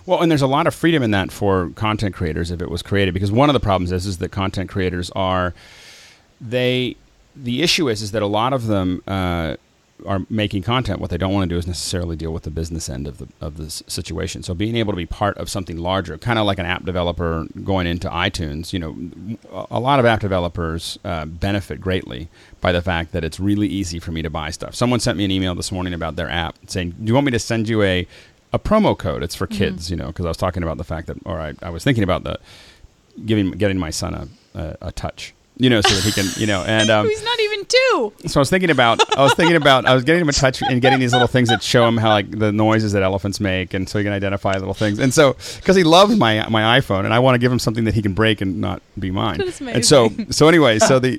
Well, and there's a lot of freedom in that for content creators if it was created, because one of the problems is that content creators are the issue is that a lot of them are making content. What they don't want to do is necessarily deal with the business end of the situation. So being able to be part of something larger, kind of like an app developer going into iTunes, a lot of app developers benefit greatly by the fact that it's really easy for me to buy stuff. Someone sent me an email this morning about their app saying, do you want me to send you a promo code? It's for kids, because I was talking about the fact that, I was thinking about getting my son a touch. So that he can, and he's not even 2. So I was getting him a touch and getting these little things that show him how like the noises that elephants make, and so he can identify little things. And so because he loves my iPhone, and I want to give him something that he can break and not be mine. That's amazing. And so anyway,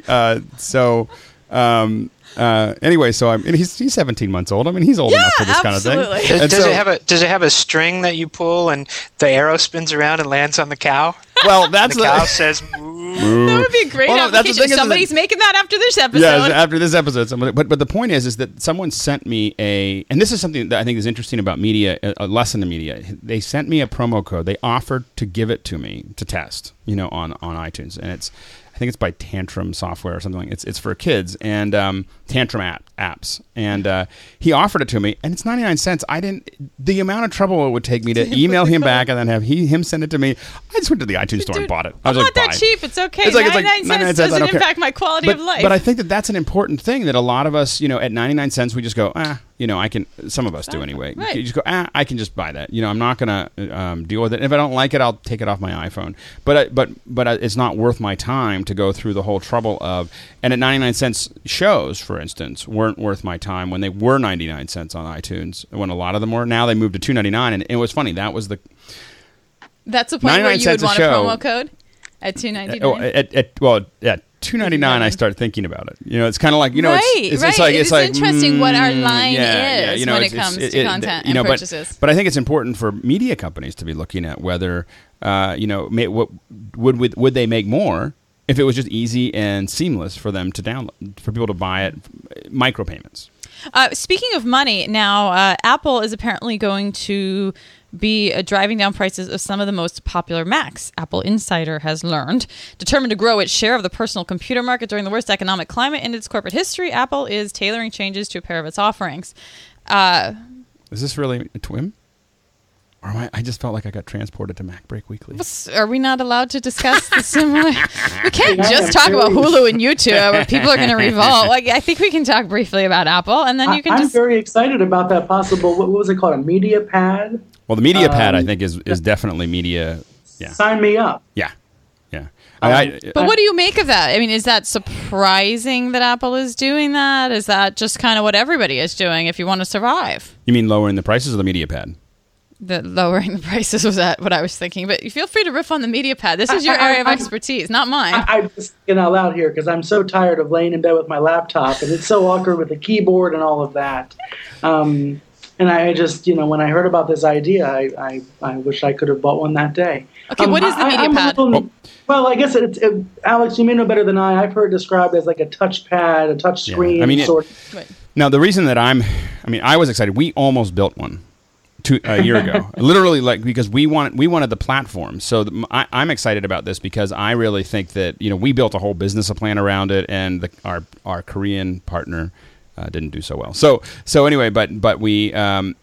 he's 17 months old. I mean, he's old enough for this absolutely. kind of thing. Does it have a string that you pull and the arrow spins around and lands on the cow? Well, that's the cow says moo. That would be a great application. Somebody's making that after this episode. Yeah, after this episode. But the point is that someone sent me and this is something that I think is interesting about media, a lesson in media. They sent me a promo code. They offered to give it to me to test, on iTunes, and I think it's by Tantrum Software or something like that. It's for kids and Tantrum apps. And he offered it to me, and it's 99 cents. The amount of trouble it would take me to email him back and then have him send it to me. I just went to the iTunes store and bought it. I'm not that cheap. It's okay. 99 cents doesn't impact my quality of life. But I think that's an important thing that a lot of us, at 99 cents, we just go, I can, some of us do anyway. Right. You just go, I can just buy that. I'm not going to deal with it. And if I don't like it, I'll take it off my iPhone. But it's not worth my time to go through the whole trouble of, and at 99 cents, shows, for instance, weren't worth my time when they were 99 cents on iTunes, when a lot of them were. Now they moved to $2.99, and it was funny. That's the point where you would want a promo code at $2.99? At $2.99, I start thinking about it. It's kind of like, it's interesting what our line is when it comes to content and purchases. But I think it's important for media companies to be looking at whether, would they make more if it was just easy and seamless for them to download, for people to buy it, micropayments. Speaking of money, now Apple is apparently going to be driving down prices of some of the most popular Macs. Apple Insider has learned. Determined to grow its share of the personal computer market during the worst economic climate in its corporate history, Apple is tailoring changes to a pair of its offerings. Is this really a twim? Or I just felt like I got transported to Mac Break Weekly. Are we not allowed to discuss the similar? We can't just talk about Hulu and YouTube, where people are going to revolt. I think we can talk briefly about Apple, and then you can I'm very excited about that possible, what was it called, a media pad? Well, the media pad, I think, is definitely media. Yeah. Sign me up. Yeah. But what do you make of that? I mean, is that surprising that Apple is doing that? Is that just kind of what everybody is doing if you want to survive? You mean lowering the prices of the media pad? The lowering the prices was that what I was thinking. But you feel free to riff on the media pad. This is your area of expertise, not mine. I'm just thinking out loud here because I'm so tired of laying in bed with my laptop, and it's so awkward with the keyboard and all of that. And I just, when I heard about this idea, I wish I could have bought one that day. Okay, what is the media pad? Well, I guess Alex, you may know better than I. I've heard it described as like a touchpad, a touch screen. Yeah. Now, the reason that I was excited. We almost built one a year ago, literally, because we wanted the platform. So I'm excited about this because I really think that we built a whole business plan around it, and our Korean partner didn't do so well. So anyway, but we had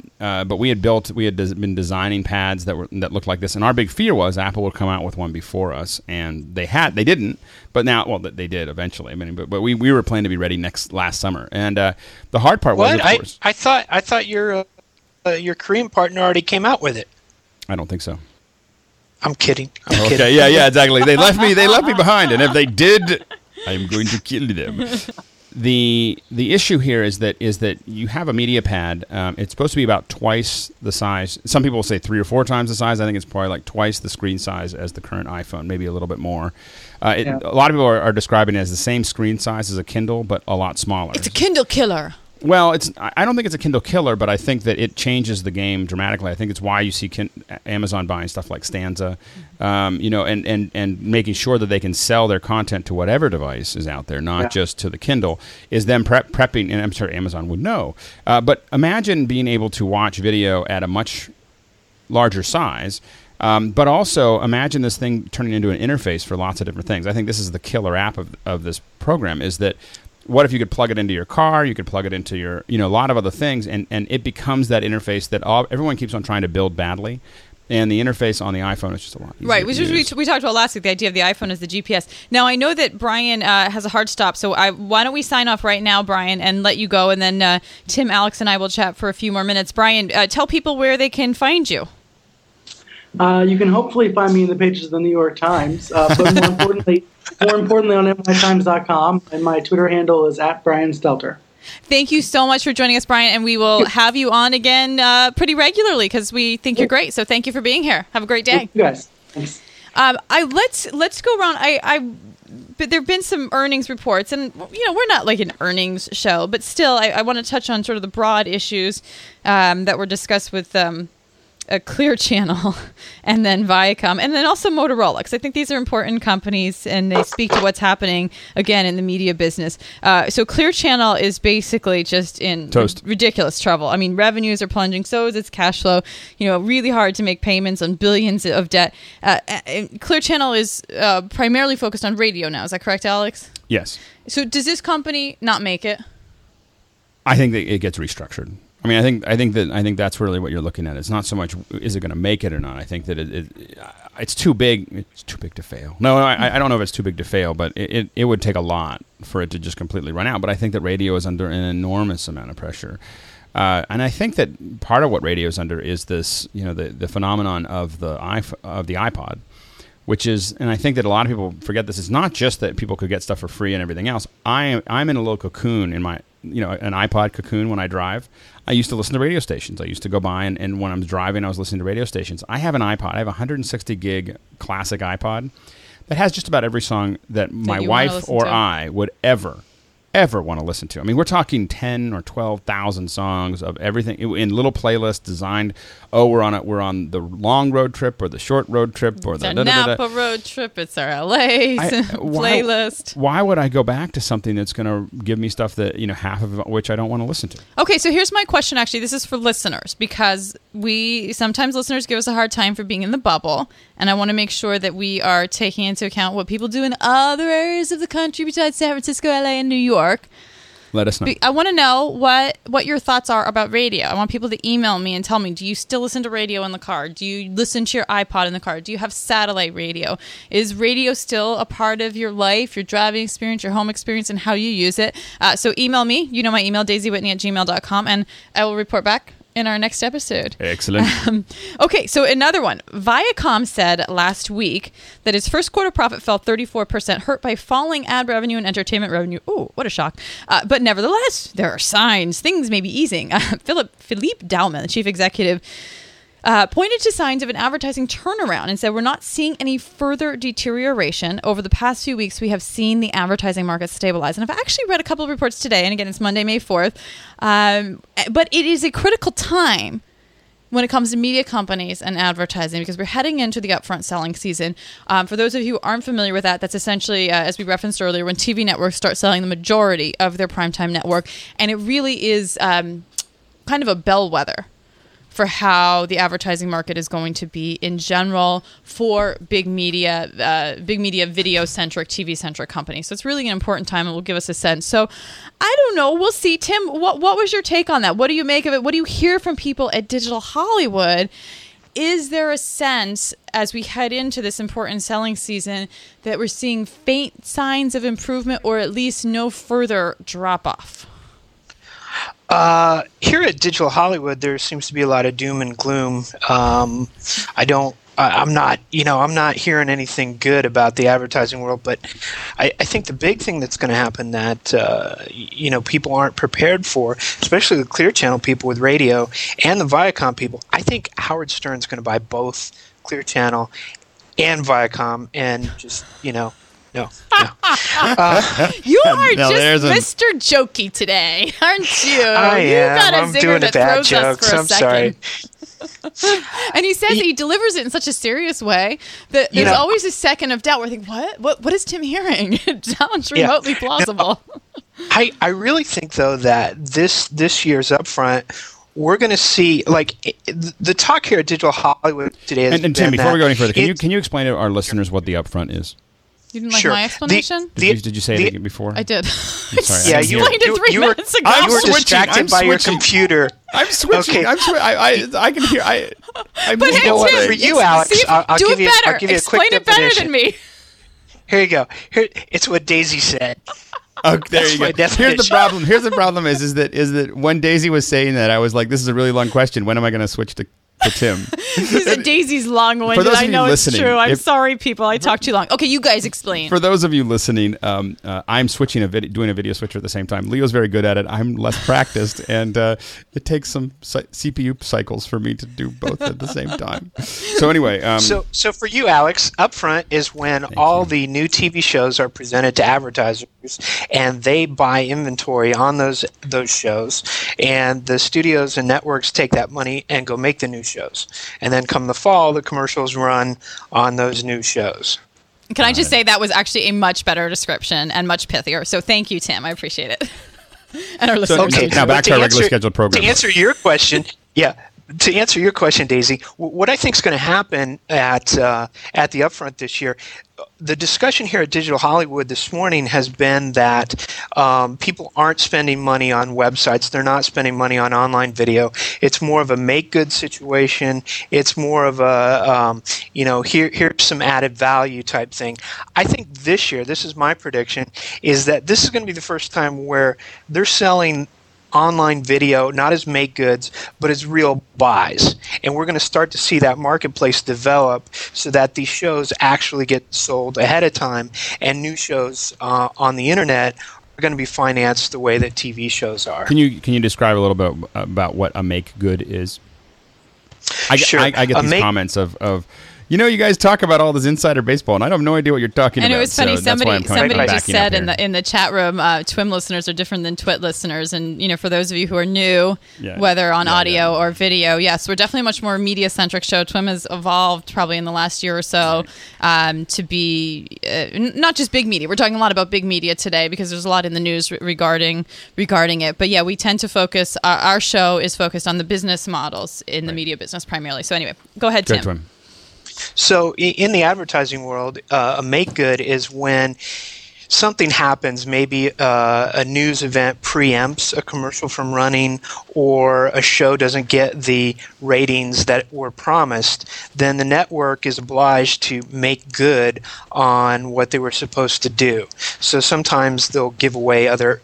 been designing pads that looked like this, and our big fear was Apple would come out with one before us, and they didn't, but now they did eventually. I mean, but we were planning to be ready last summer, and the hard part was, of course, I thought your Korean partner already came out with it. I don't think so. I'm kidding. Okay, yeah, exactly. They left me behind, and if they did, I'm going to kill them. The issue here is that you have a media pad. It's supposed to be about twice the size. Some people will say 3 or 4 times the size. I think it's probably like twice the screen size as the current iPhone, maybe a little bit more. A lot of people are describing it as the same screen size as a Kindle, but a lot smaller. It's a Kindle killer. Well, I don't think it's a Kindle killer, but I think that it changes the game dramatically. I think it's why you see Amazon buying stuff like Stanza, and making sure that they can sell their content to whatever device is out there, not just to the Kindle, is them prepping, and I'm sure Amazon would know. But imagine being able to watch video at a much larger size. But also imagine this thing turning into an interface for lots of different things. I think this is the killer app of this program, is that what if you could plug it into your car, you could plug it into your, a lot of other things, and it becomes that interface that everyone keeps on trying to build badly. And the interface on the iPhone is just a lot easier. Right, which is we talked about last week, the idea of the iPhone as the GPS. Now, I know that Brian has a hard stop, so why don't we sign off right now, Brian, and let you go, and then Tim, Alex, and I will chat for a few more minutes. Brian, tell people where they can find you. You can hopefully find me in the pages of the New York Times, but more importantly on nytimes.com, and my Twitter handle is @BrianStelter. Thank you so much for joining us, Brian, and we will have you on again pretty regularly because we think you're great. So thank you for being here. Have a great day. Thank you guys. Thanks. Let's go around. But there have been some earnings reports, and we're not like an earnings show, but still, I want to touch on sort of the broad issues that were discussed with Clear Channel and then Viacom and then also Motorola, because I think these are important companies and they speak to what's happening again in the media business. So Clear Channel is basically just in ridiculous trouble. I mean, revenues are plunging, so is its cash flow. Really hard to make payments on billions of debt. Clear Channel is primarily focused on radio now. Is that correct, Alex? Yes. So does this company not make it? I think that it gets restructured. I mean, I think that's really what you're looking at. It's not so much is it going to make it or not. I think that it's too big. It's too big to fail. No, I don't know if it's too big to fail, but it would take a lot for it to just completely run out. But I think that radio is under an enormous amount of pressure, and I think that part of what radio is under is this, the phenomenon of the iPod, which is, and I think that a lot of people forget this. It's not just that people could get stuff for free and everything else. I'm in a little cocoon in my, an iPod cocoon when I drive. I used to listen to radio stations. I used to go by, and when I was driving, I was listening to radio stations. I have an iPod. I have a 160 gig classic iPod that has just about every song that my wife or I would ever want to listen to. I mean, we're talking 10 or 12,000 songs of everything in little playlists designed. Oh, we're on the long road trip or the short road trip or the Napa road trip. It's our LA playlist. Why would I go back to something that's going to give me stuff that half of which I don't want to listen to? Okay, so here's my question. Actually, this is for listeners because sometimes listeners give us a hard time for being in the bubble, and I want to make sure that we are taking into account what people do in other areas of the country besides San Francisco, LA, and New York. Let us know. I want to know what your thoughts are about radio. I want people to email me and tell me, do you still listen to radio in the car? Do you listen to your iPod in the car? Do you have satellite radio? Is radio still a part of your life, your driving experience, your home experience, and how you use it? So email me. You know my email, daisywhitney@gmail.com, and I will report back in our next episode. Excellent. Okay, so another one. Viacom said last week that its first quarter profit fell 34%, hurt by falling ad revenue and entertainment revenue. Ooh, what a shock. But nevertheless, there are signs. Things may be easing. Philippe Dauman, the chief executive, pointed to signs of an advertising turnaround and said, we're not seeing any further deterioration. Over the past few weeks, we have seen the advertising market stabilize. And I've actually read a couple of reports today, and again, it's Monday, May 4th. But it is a critical time when it comes to media companies and advertising because we're heading into the upfront selling season. For those of you who aren't familiar with that, that's essentially, as we referenced earlier, when TV networks start selling the majority of their primetime network. And it really is kind of a bellwether for how the advertising market is going to be in general for big media, video-centric, TV-centric companies. So it's really an important time and will give us a sense. So I don't know. We'll see. Tim, what was your take on that? What do you make of it? What do you hear from people at Digital Hollywood? Is there a sense, as we head into this important selling season, that we're seeing faint signs of improvement or at least no further drop-off? Here at Digital Hollywood, there seems to be a lot of doom and gloom. I'm not hearing anything good about the advertising world, but I think the big thing that's going to happen that, people aren't prepared for, especially the Clear Channel people with radio and the Viacom people, I think Howard Stern's going to buy both Clear Channel and Viacom and just, No. You are just Mr. Jokey today, aren't you? I am. You got a I'm zinger doing that the bad throws jokes. us for a I'm second. sorry. And he says he delivers it in such a serious way that there's always a second of doubt where I think, what is Tim hearing? It sounds remotely plausible. I really think, though, that this year's upfront we're going to see, like, the talk here at Digital Hollywood today is. And Tim, before we go any further, can you explain to our listeners what the upfront is? You didn't like my explanation? Did you say it before? I did. I'm sorry. Yeah, you explained it 3 minutes ago. You were distracted by your computer. I'm switching. Okay. I can hear. But hey, Tim, for you, Alex, I'll give you a quick explain it better than me. Here you go. It's what Daisy said. Okay, there you go. Here's the problem. Is that when Daisy was saying that, I was like, "This is a really long question. When am I going to switch to Tim?" He said Daisy's long-winded. I know it's true. I'm sorry, people. I talk too long. Okay, you guys explain. For those of you listening, I'm switching doing a video switcher at the same time. Leo's very good at it. I'm less practiced, and it takes some CPU cycles for me to do both at the same time. So anyway, so for you, Alex, upfront is when all the new TV shows are presented to advertisers, and they buy inventory on those shows, and the studios and networks take that money and go make the new shows. And then come the fall, the commercials run on those new shows. Can I just say that was actually a much better description and much pithier. So thank you, Tim. I appreciate it. And our listeners. Okay, now back to our regular scheduled program. To answer your question, to answer your question, Daisy, what I think is going to happen at the upfront this year, the discussion here at Digital Hollywood this morning has been that people aren't spending money on websites. They're not spending money on online video. It's more of a make good situation. It's more of a, here's some added value type thing. I think this year, this is my prediction, is that this is going to be the first time where they're selling online video, not as make goods, but as real buys. And we're going to start to see that marketplace develop so that these shows actually get sold ahead of time, and new shows on the internet are going to be financed the way that TV shows are. Can you describe a little bit about what a make good is? Sure. I get these comments of you guys talk about all this insider baseball, and I have no idea what you're talking about. And it was funny. So somebody just said in the chat room, TWIM listeners are different than TWIT listeners. And for those of you who are new, whether on audio or video, yes, we're definitely a much more media-centric show. TWIM has evolved probably in the last year or so to be not just big media. We're talking a lot about big media today because there's a lot in the news regarding it. But yeah, we tend to focus. Our show is focused on the business models in the media business primarily. So anyway, go ahead, Tim. TWIM. So in the advertising world, a make good is when something happens, maybe a news event preempts a commercial from running, or a show doesn't get the ratings that were promised, then the network is obliged to make good on what they were supposed to do. So sometimes they'll give away other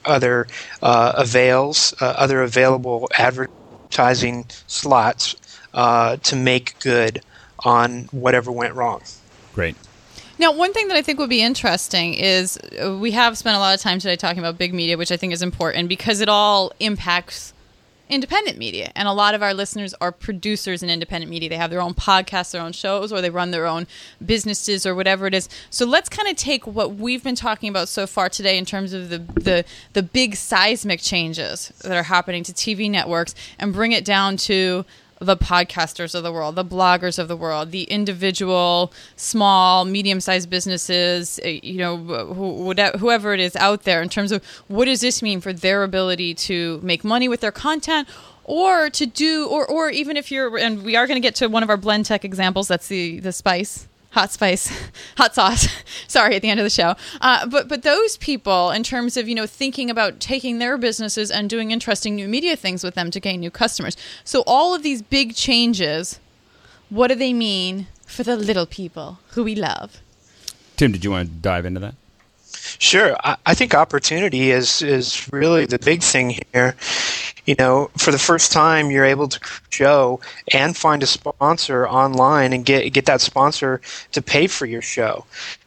available advertising slots to make good on whatever went wrong. Great. Now, one thing that I think would be interesting is we have spent a lot of time today talking about big media, which I think is important because it all impacts independent media. And a lot of our listeners are producers in independent media. They have their own podcasts, their own shows, or they run their own businesses or whatever it is. So let's kind of take what we've been talking about so far today in terms of the big seismic changes that are happening to TV networks and bring it down to the podcasters of the world, the bloggers of the world, the individual, small, medium-sized businesses, whoever it is out there in terms of what does this mean for their ability to make money with their content or to do, or even if you're, and we are going to get to one of our blend tech examples, that's the hot sauce, sorry, at the end of the show. But those people, in terms of, thinking about taking their businesses and doing interesting new media things with them to gain new customers. So all of these big changes, what do they mean for the little people who we love? Tim, did you want to dive into that? Sure. I think opportunity is really the big thing here. For the first time, you're able to show and find a sponsor online and get that sponsor to pay for your show.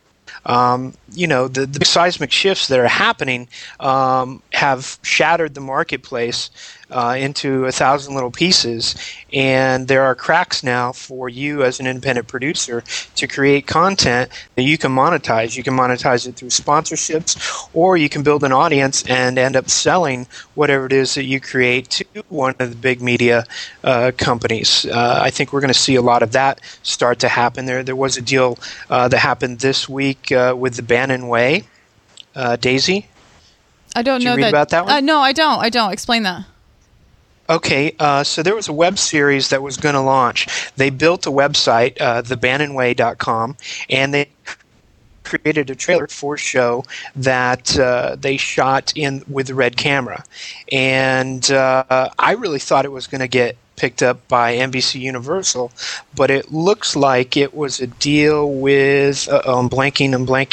The seismic shifts that are happening have shattered the marketplace into 1,000 little pieces, and there are cracks now for you as an independent producer to create content that you can monetize. You can monetize it through sponsorships, or you can build an audience and end up selling whatever it is that you create to one of the big media companies. I think we're going to see a lot of that start to happen. There was a deal that happened this week with the Bannon Way. Daisy? I don't know Did you read about that one? No, I don't. Explain that. Okay, so there was a web series that was going to launch. They built a website, theBannonWay.com, and they created a trailer for a show that they shot in with the Red camera. And I really thought it was going to get picked up by NBC Universal, but it looks like it was a deal with I'm blanking.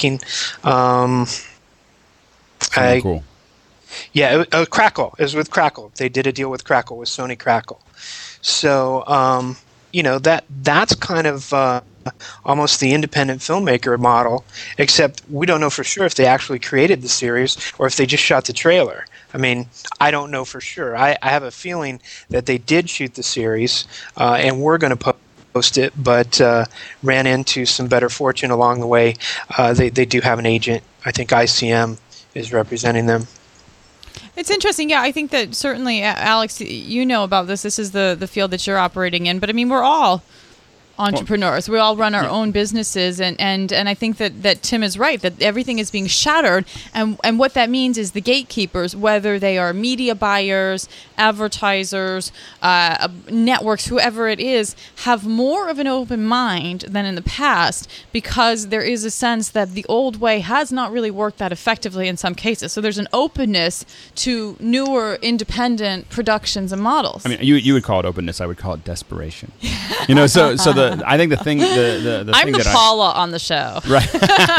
Cool. Yeah, Crackle. It was with Crackle. They did a deal with Crackle, with Sony Crackle. So that's kind of almost the independent filmmaker model, except we don't know for sure if they actually created the series or if they just shot the trailer. I mean, I don't know for sure. I have a feeling that they did shoot the series and were going to post it, but ran into some better fortune along the way. They do have an agent. I think ICM is representing them. It's interesting. Yeah, I think that certainly, Alex, you know about this. This is the field that you're operating in. But, I mean, we're all entrepreneurs. We all run our own businesses, and I think that Tim is right, that everything is being shattered, and what that means is the gatekeepers, whether they are media buyers, advertisers, networks, whoever it is, have more of an open mind than in the past, because there is a sense that the old way has not really worked that effectively in some cases. So there's an openness to newer independent productions and models. I mean, you would call it openness. I would call it desperation. So I think the thing I'm the Paula on the show, right?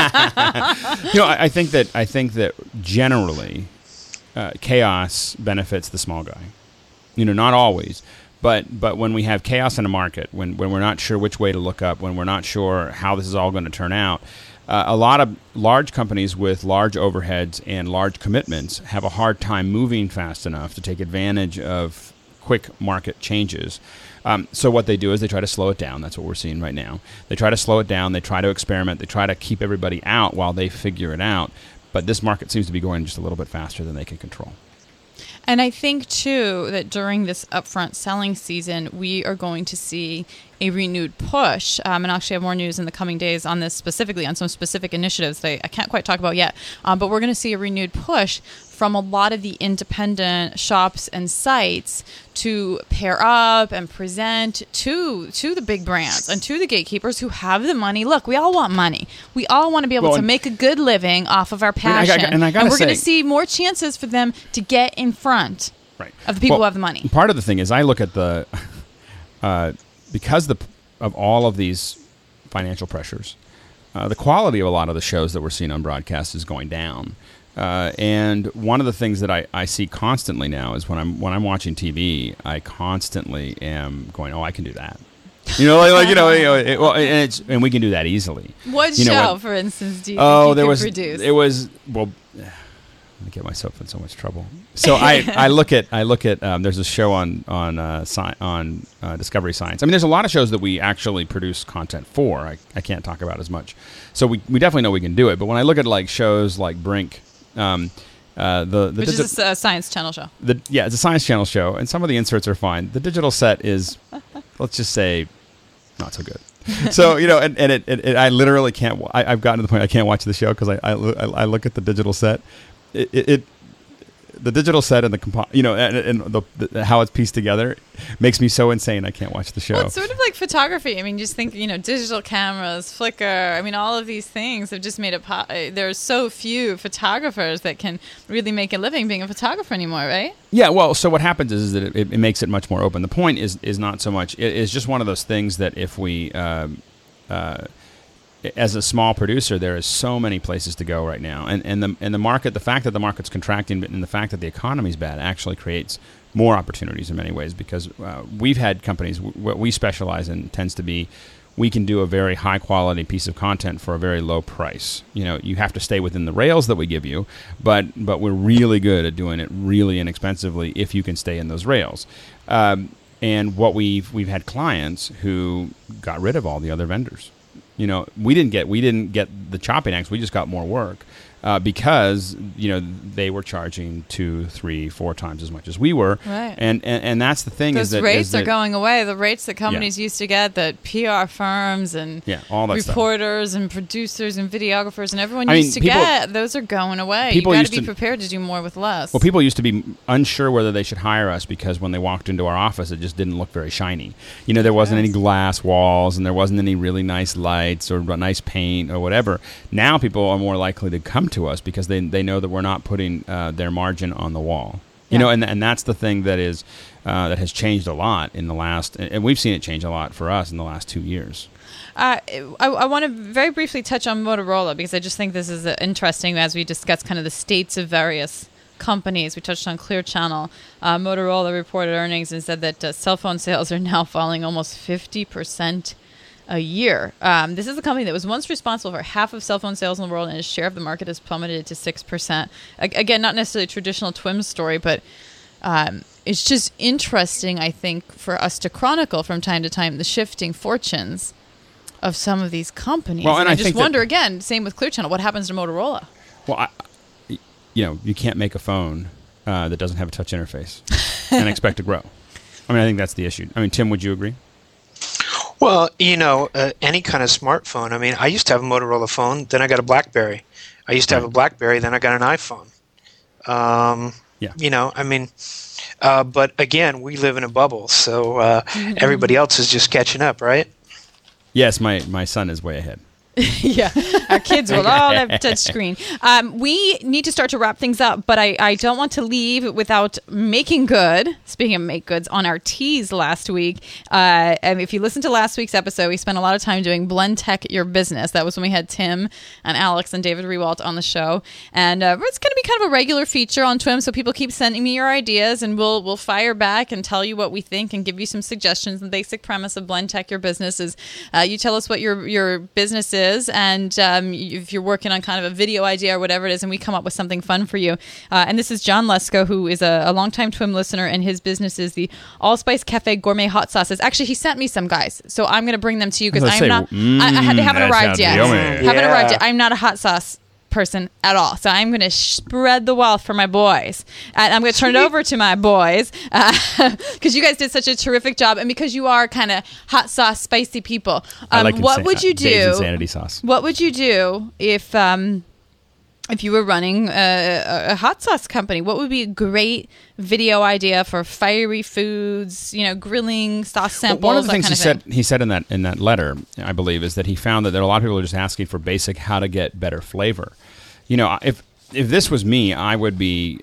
I think that generally chaos benefits the small guy. Not always, but when we have chaos in a market, when we're not sure which way to look up, when we're not sure how this is all going to turn out, a lot of large companies with large overheads and large commitments have a hard time moving fast enough to take advantage of quick market changes. So what they do is they try to slow it down. That's what we're seeing right now. They try to slow it down. They try to experiment. They try to keep everybody out while they figure it out. But this market seems to be going just a little bit faster than they can control. And I think, too, that during this upfront selling season, we are going to see a renewed push. And I'll actually have more news in the coming days on this specifically, on some specific initiatives that I can't quite talk about yet. But we're going to see a renewed push from a lot of the independent shops and sites to pair up and present to the big brands and to the gatekeepers who have the money. Look, we all want money. We all want to be able to make a good living off of our passion. And we're going to see more chances for them to get in front of the people who have the money. Part of the thing is I look at the because of all of these financial pressures, the quality of a lot of the shows that we're seeing on broadcast is going down. And one of the things that I see constantly now is when I'm watching TV, I constantly am going, "Oh, I can do that." And we can do that easily. What show, for instance, do you think you could produce? It was I get myself in so much trouble. So I look at there's a show on Discovery Science. I mean, there's a lot of shows that we actually produce content for. I can't talk about as much. So we definitely know we can do it. But when I look at like shows like Brink, which is a Science Channel show. It's a Science Channel show, and some of the inserts are fine. The digital set is, let's just say, not so good. So I literally can't. I've gotten to the point I can't watch the show because I look at the digital set. The digital set and the how it's pieced together makes me so insane I can't watch the show. Well, it's sort of like photography. I mean, just think, digital cameras, Flickr. I mean, all of these things have just made it. There's so few photographers that can really make a living being a photographer anymore, right? Yeah. Well, so what happens is that it makes it much more open. The point is not so much. It's just one of those things that if we. As a small producer, there is so many places to go right now, and the market, the fact that the market's contracting, and the fact that the economy's bad, actually creates more opportunities in many ways. Because we've had companies, what we specialize in tends to be, we can do a very high quality piece of content for a very low price. You have to stay within the rails that we give you, but we're really good at doing it really inexpensively if you can stay in those rails. And what we've had clients who got rid of all the other vendors. We didn't get the chopping axe. We just got more work. because they were charging 2, 3, 4 times as much as we were, right? And that's the thing. Those rates are going away. The rates that companies used to get, that PR firms and all that reporters stuff. And producers and videographers and everyone used to get, those are going away. You got to be prepared to do more with less. Well, people used to be unsure whether they should hire us because when they walked into our office, it just didn't look very shiny. There wasn't any glass walls and there wasn't any really nice lights or nice paint or whatever. Now people are more likely to come to us because they know that we're not putting their margin on the wall. And that's the thing that is that has changed a lot in the last, and we've seen it change a lot for us in the last 2 years. I want to very briefly touch on Motorola because I just think this is interesting as we discuss kind of the states of various companies. We touched on Clear Channel. Motorola reported earnings and said that cell phone sales are now falling almost 50% a year. This is a company that was once responsible for half of cell phone sales in the world, and its share of the market has plummeted to 6%. Again, not necessarily a traditional TWIM story, but it's just interesting, I think, for us to chronicle from time to time the shifting fortunes of some of these companies. Well, and I just wonder, again, same with Clear Channel, what happens to Motorola? Well, you can't make a phone that doesn't have a touch interface and expect to grow. I think that's the issue. Tim, would you agree? Well, any kind of smartphone. I used to have a Motorola phone, then I got a BlackBerry. I used to have a BlackBerry, then I got an iPhone. But again, we live in a bubble, so everybody else is just catching up, right? Yes, my son is way ahead. Yeah, our kids will all have touchscreen. We need to start to wrap things up, but I don't want to leave without making good. Speaking of make goods, on our tease last week, and if you listen to last week's episode, we spent a lot of time doing Blend Tech Your Business. That was when we had Tim and Alex and David Rewalt on the show, and it's going to be kind of a regular feature on TWIM. So people keep sending me your ideas, and we'll fire back and tell you what we think and give you some suggestions. The basic premise of Blend Tech Your Business is you tell us what your business is. And if you're working on kind of a video idea or whatever it is, and we come up with something fun for you. And this is John Lesko, who is a longtime TWIM listener, and his business is the Allspice Cafe Gourmet Hot Sauces. Actually, he sent me some, guys, so I'm going to bring them to you because they haven't arrived yet. Haven't arrived yet. I'm not a hot sauce person at all, so I'm going to spread the wealth for my boys, and I'm going to turn it over to my boys because you guys did such a terrific job, and because you are kind of hot sauce spicy people. What would you do? Insanity sauce. What would you do if you were running a hot sauce company? What would be a great video idea for fiery foods, grilling, sauce samples? Well, one of the things he said in that letter, I believe, is that he found that there are a lot of people who are just asking for basic how to get better flavor. If this was me, I would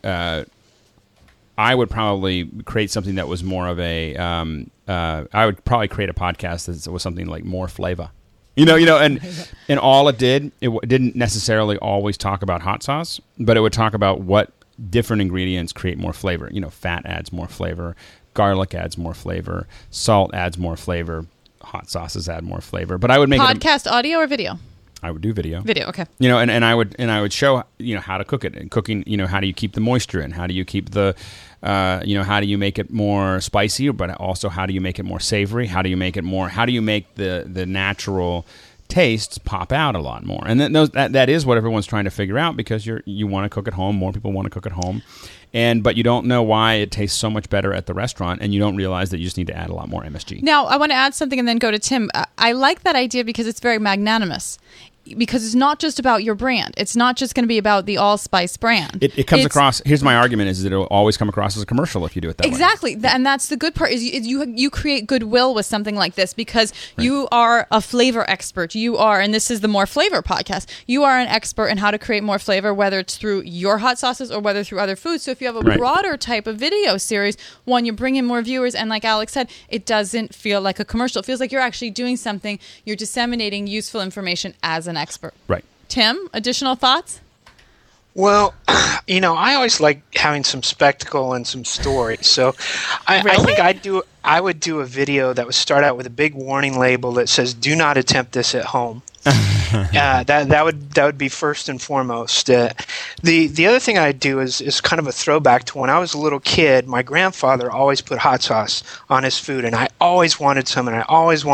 probably create something that was more of a. I would probably create a podcast that was something like more flavor. And all it didn't necessarily always talk about hot sauce, but it would talk about what different ingredients create more flavor. Fat adds more flavor, garlic adds more flavor, salt adds more flavor, hot sauces add more flavor. But I would make podcast audio or video. I would do video. Video, okay. And I would show how to cook it, and cooking. How do you keep the moisture in? How do you keep the how do you make it more spicy, but also how do you make it more savory? How do you make the natural tastes pop out a lot more? And that is what everyone's trying to figure out, because you want to cook at home. More people want to cook at home, but you don't know why it tastes so much better at the restaurant, and you don't realize that you just need to add a lot more MSG. Now, I want to add something and then go to Tim. I like that idea because it's very magnanimous. Because it's not just about your brand. It's not just going to be about the Allspice brand. It comes across. Here's my argument: is that it'll always come across as a commercial if you do it that way. Exactly, and that's the good part. Is you create goodwill with something like this because you are a flavor expert. You are, and this is the More Flavor podcast. You are an expert in how to create more flavor, whether it's through your hot sauces or whether through other foods. So if you have a broader type of video series, one, you bring in more viewers, and like Alex said, it doesn't feel like a commercial. It feels like you're actually doing something. You're disseminating useful information as an expert. Right. Tim, additional thoughts? Well, I always like having some spectacle and some story. So I think I would do a video that would start out with a big warning label that says, "Do not attempt this at home." That would be first and foremost. The other thing I'd do is kind of a throwback to when I was a little kid. My grandfather always put hot sauce on his food, and I always wanted some,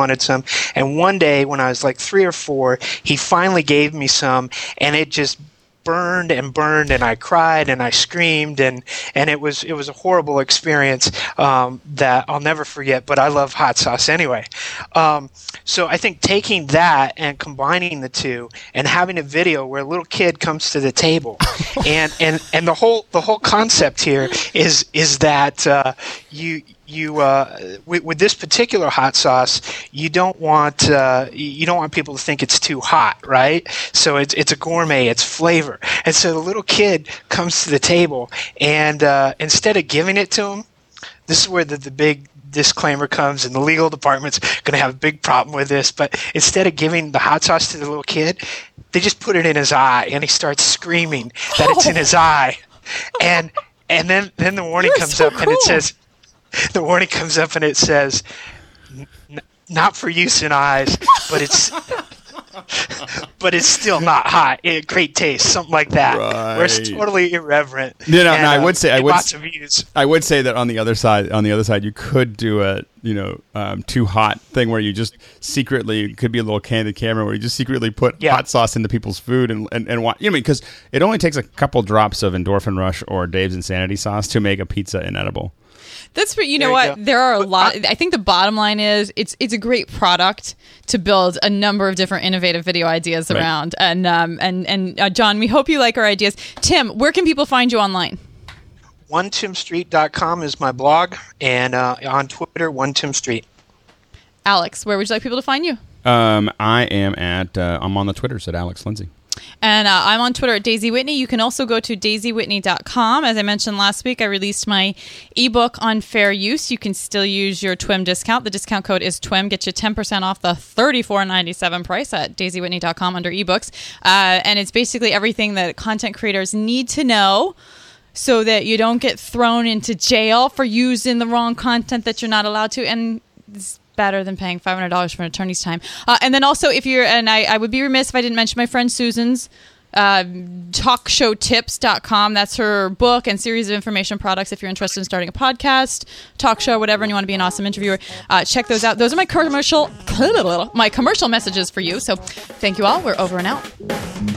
And one day when I was like 3 or 4, he finally gave me some, and it just burned and burned, and I cried and I screamed, and it was a horrible experience that I'll never forget. But I love hot sauce anyway. So I think taking that and combining the two and having a video where a little kid comes to the table, and the whole concept here is that with this particular hot sauce, you don't want people to think it's too hot, right? So it's a gourmet, it's flavor, and so the little kid comes to the table, and instead of giving it to him, this is where the big disclaimer comes, and the legal department's going to have a big problem with this. But instead of giving the hot sauce to the little kid, they just put it in his eye, and he starts screaming that it's in his eye, and then the warning comes up, and it says. The warning comes up and it says, "Not for use in eyes, but it's still not hot. Great taste," something like that. Right. Where it's totally irreverent. No, I would say lots of views. I would say that on the other side, you could do a too hot thing where you just secretly, it could be a little candid camera where you just secretly put hot sauce into people's food and because it only takes a couple drops of Endorphin Rush or Dave's Insanity sauce to make a pizza inedible. That's what what? There are a lot. I think the bottom line is it's a great product to build a number of different innovative video ideas around. And John, we hope you like our ideas. Tim, where can people find you online? OneTimStreet.com is my blog, and on Twitter, OneTimStreet. Alex, where would you like people to find you? I'm on the Twitters at Alex Lindsay. And I'm on Twitter at Daisy Whitney. You can also go to daisywhitney.com. As I mentioned last week, I released my ebook on fair use. You can still use your TWIM discount. The discount code is TWIM. Get you 10% off the $34.97 price at daisywhitney.com under ebooks. And it's basically everything that content creators need to know so that you don't get thrown into jail for using the wrong content that you're not allowed to. And it's better than paying $500 for an attorney's time. And then also, I would be remiss if I didn't mention my friend Susan's talkshowtips.com. That's her book and series of information products if you're interested in starting a podcast, talk show, whatever, and you want to be an awesome interviewer. Check those out. Those are my commercial messages for you. So thank you all. We're over and out.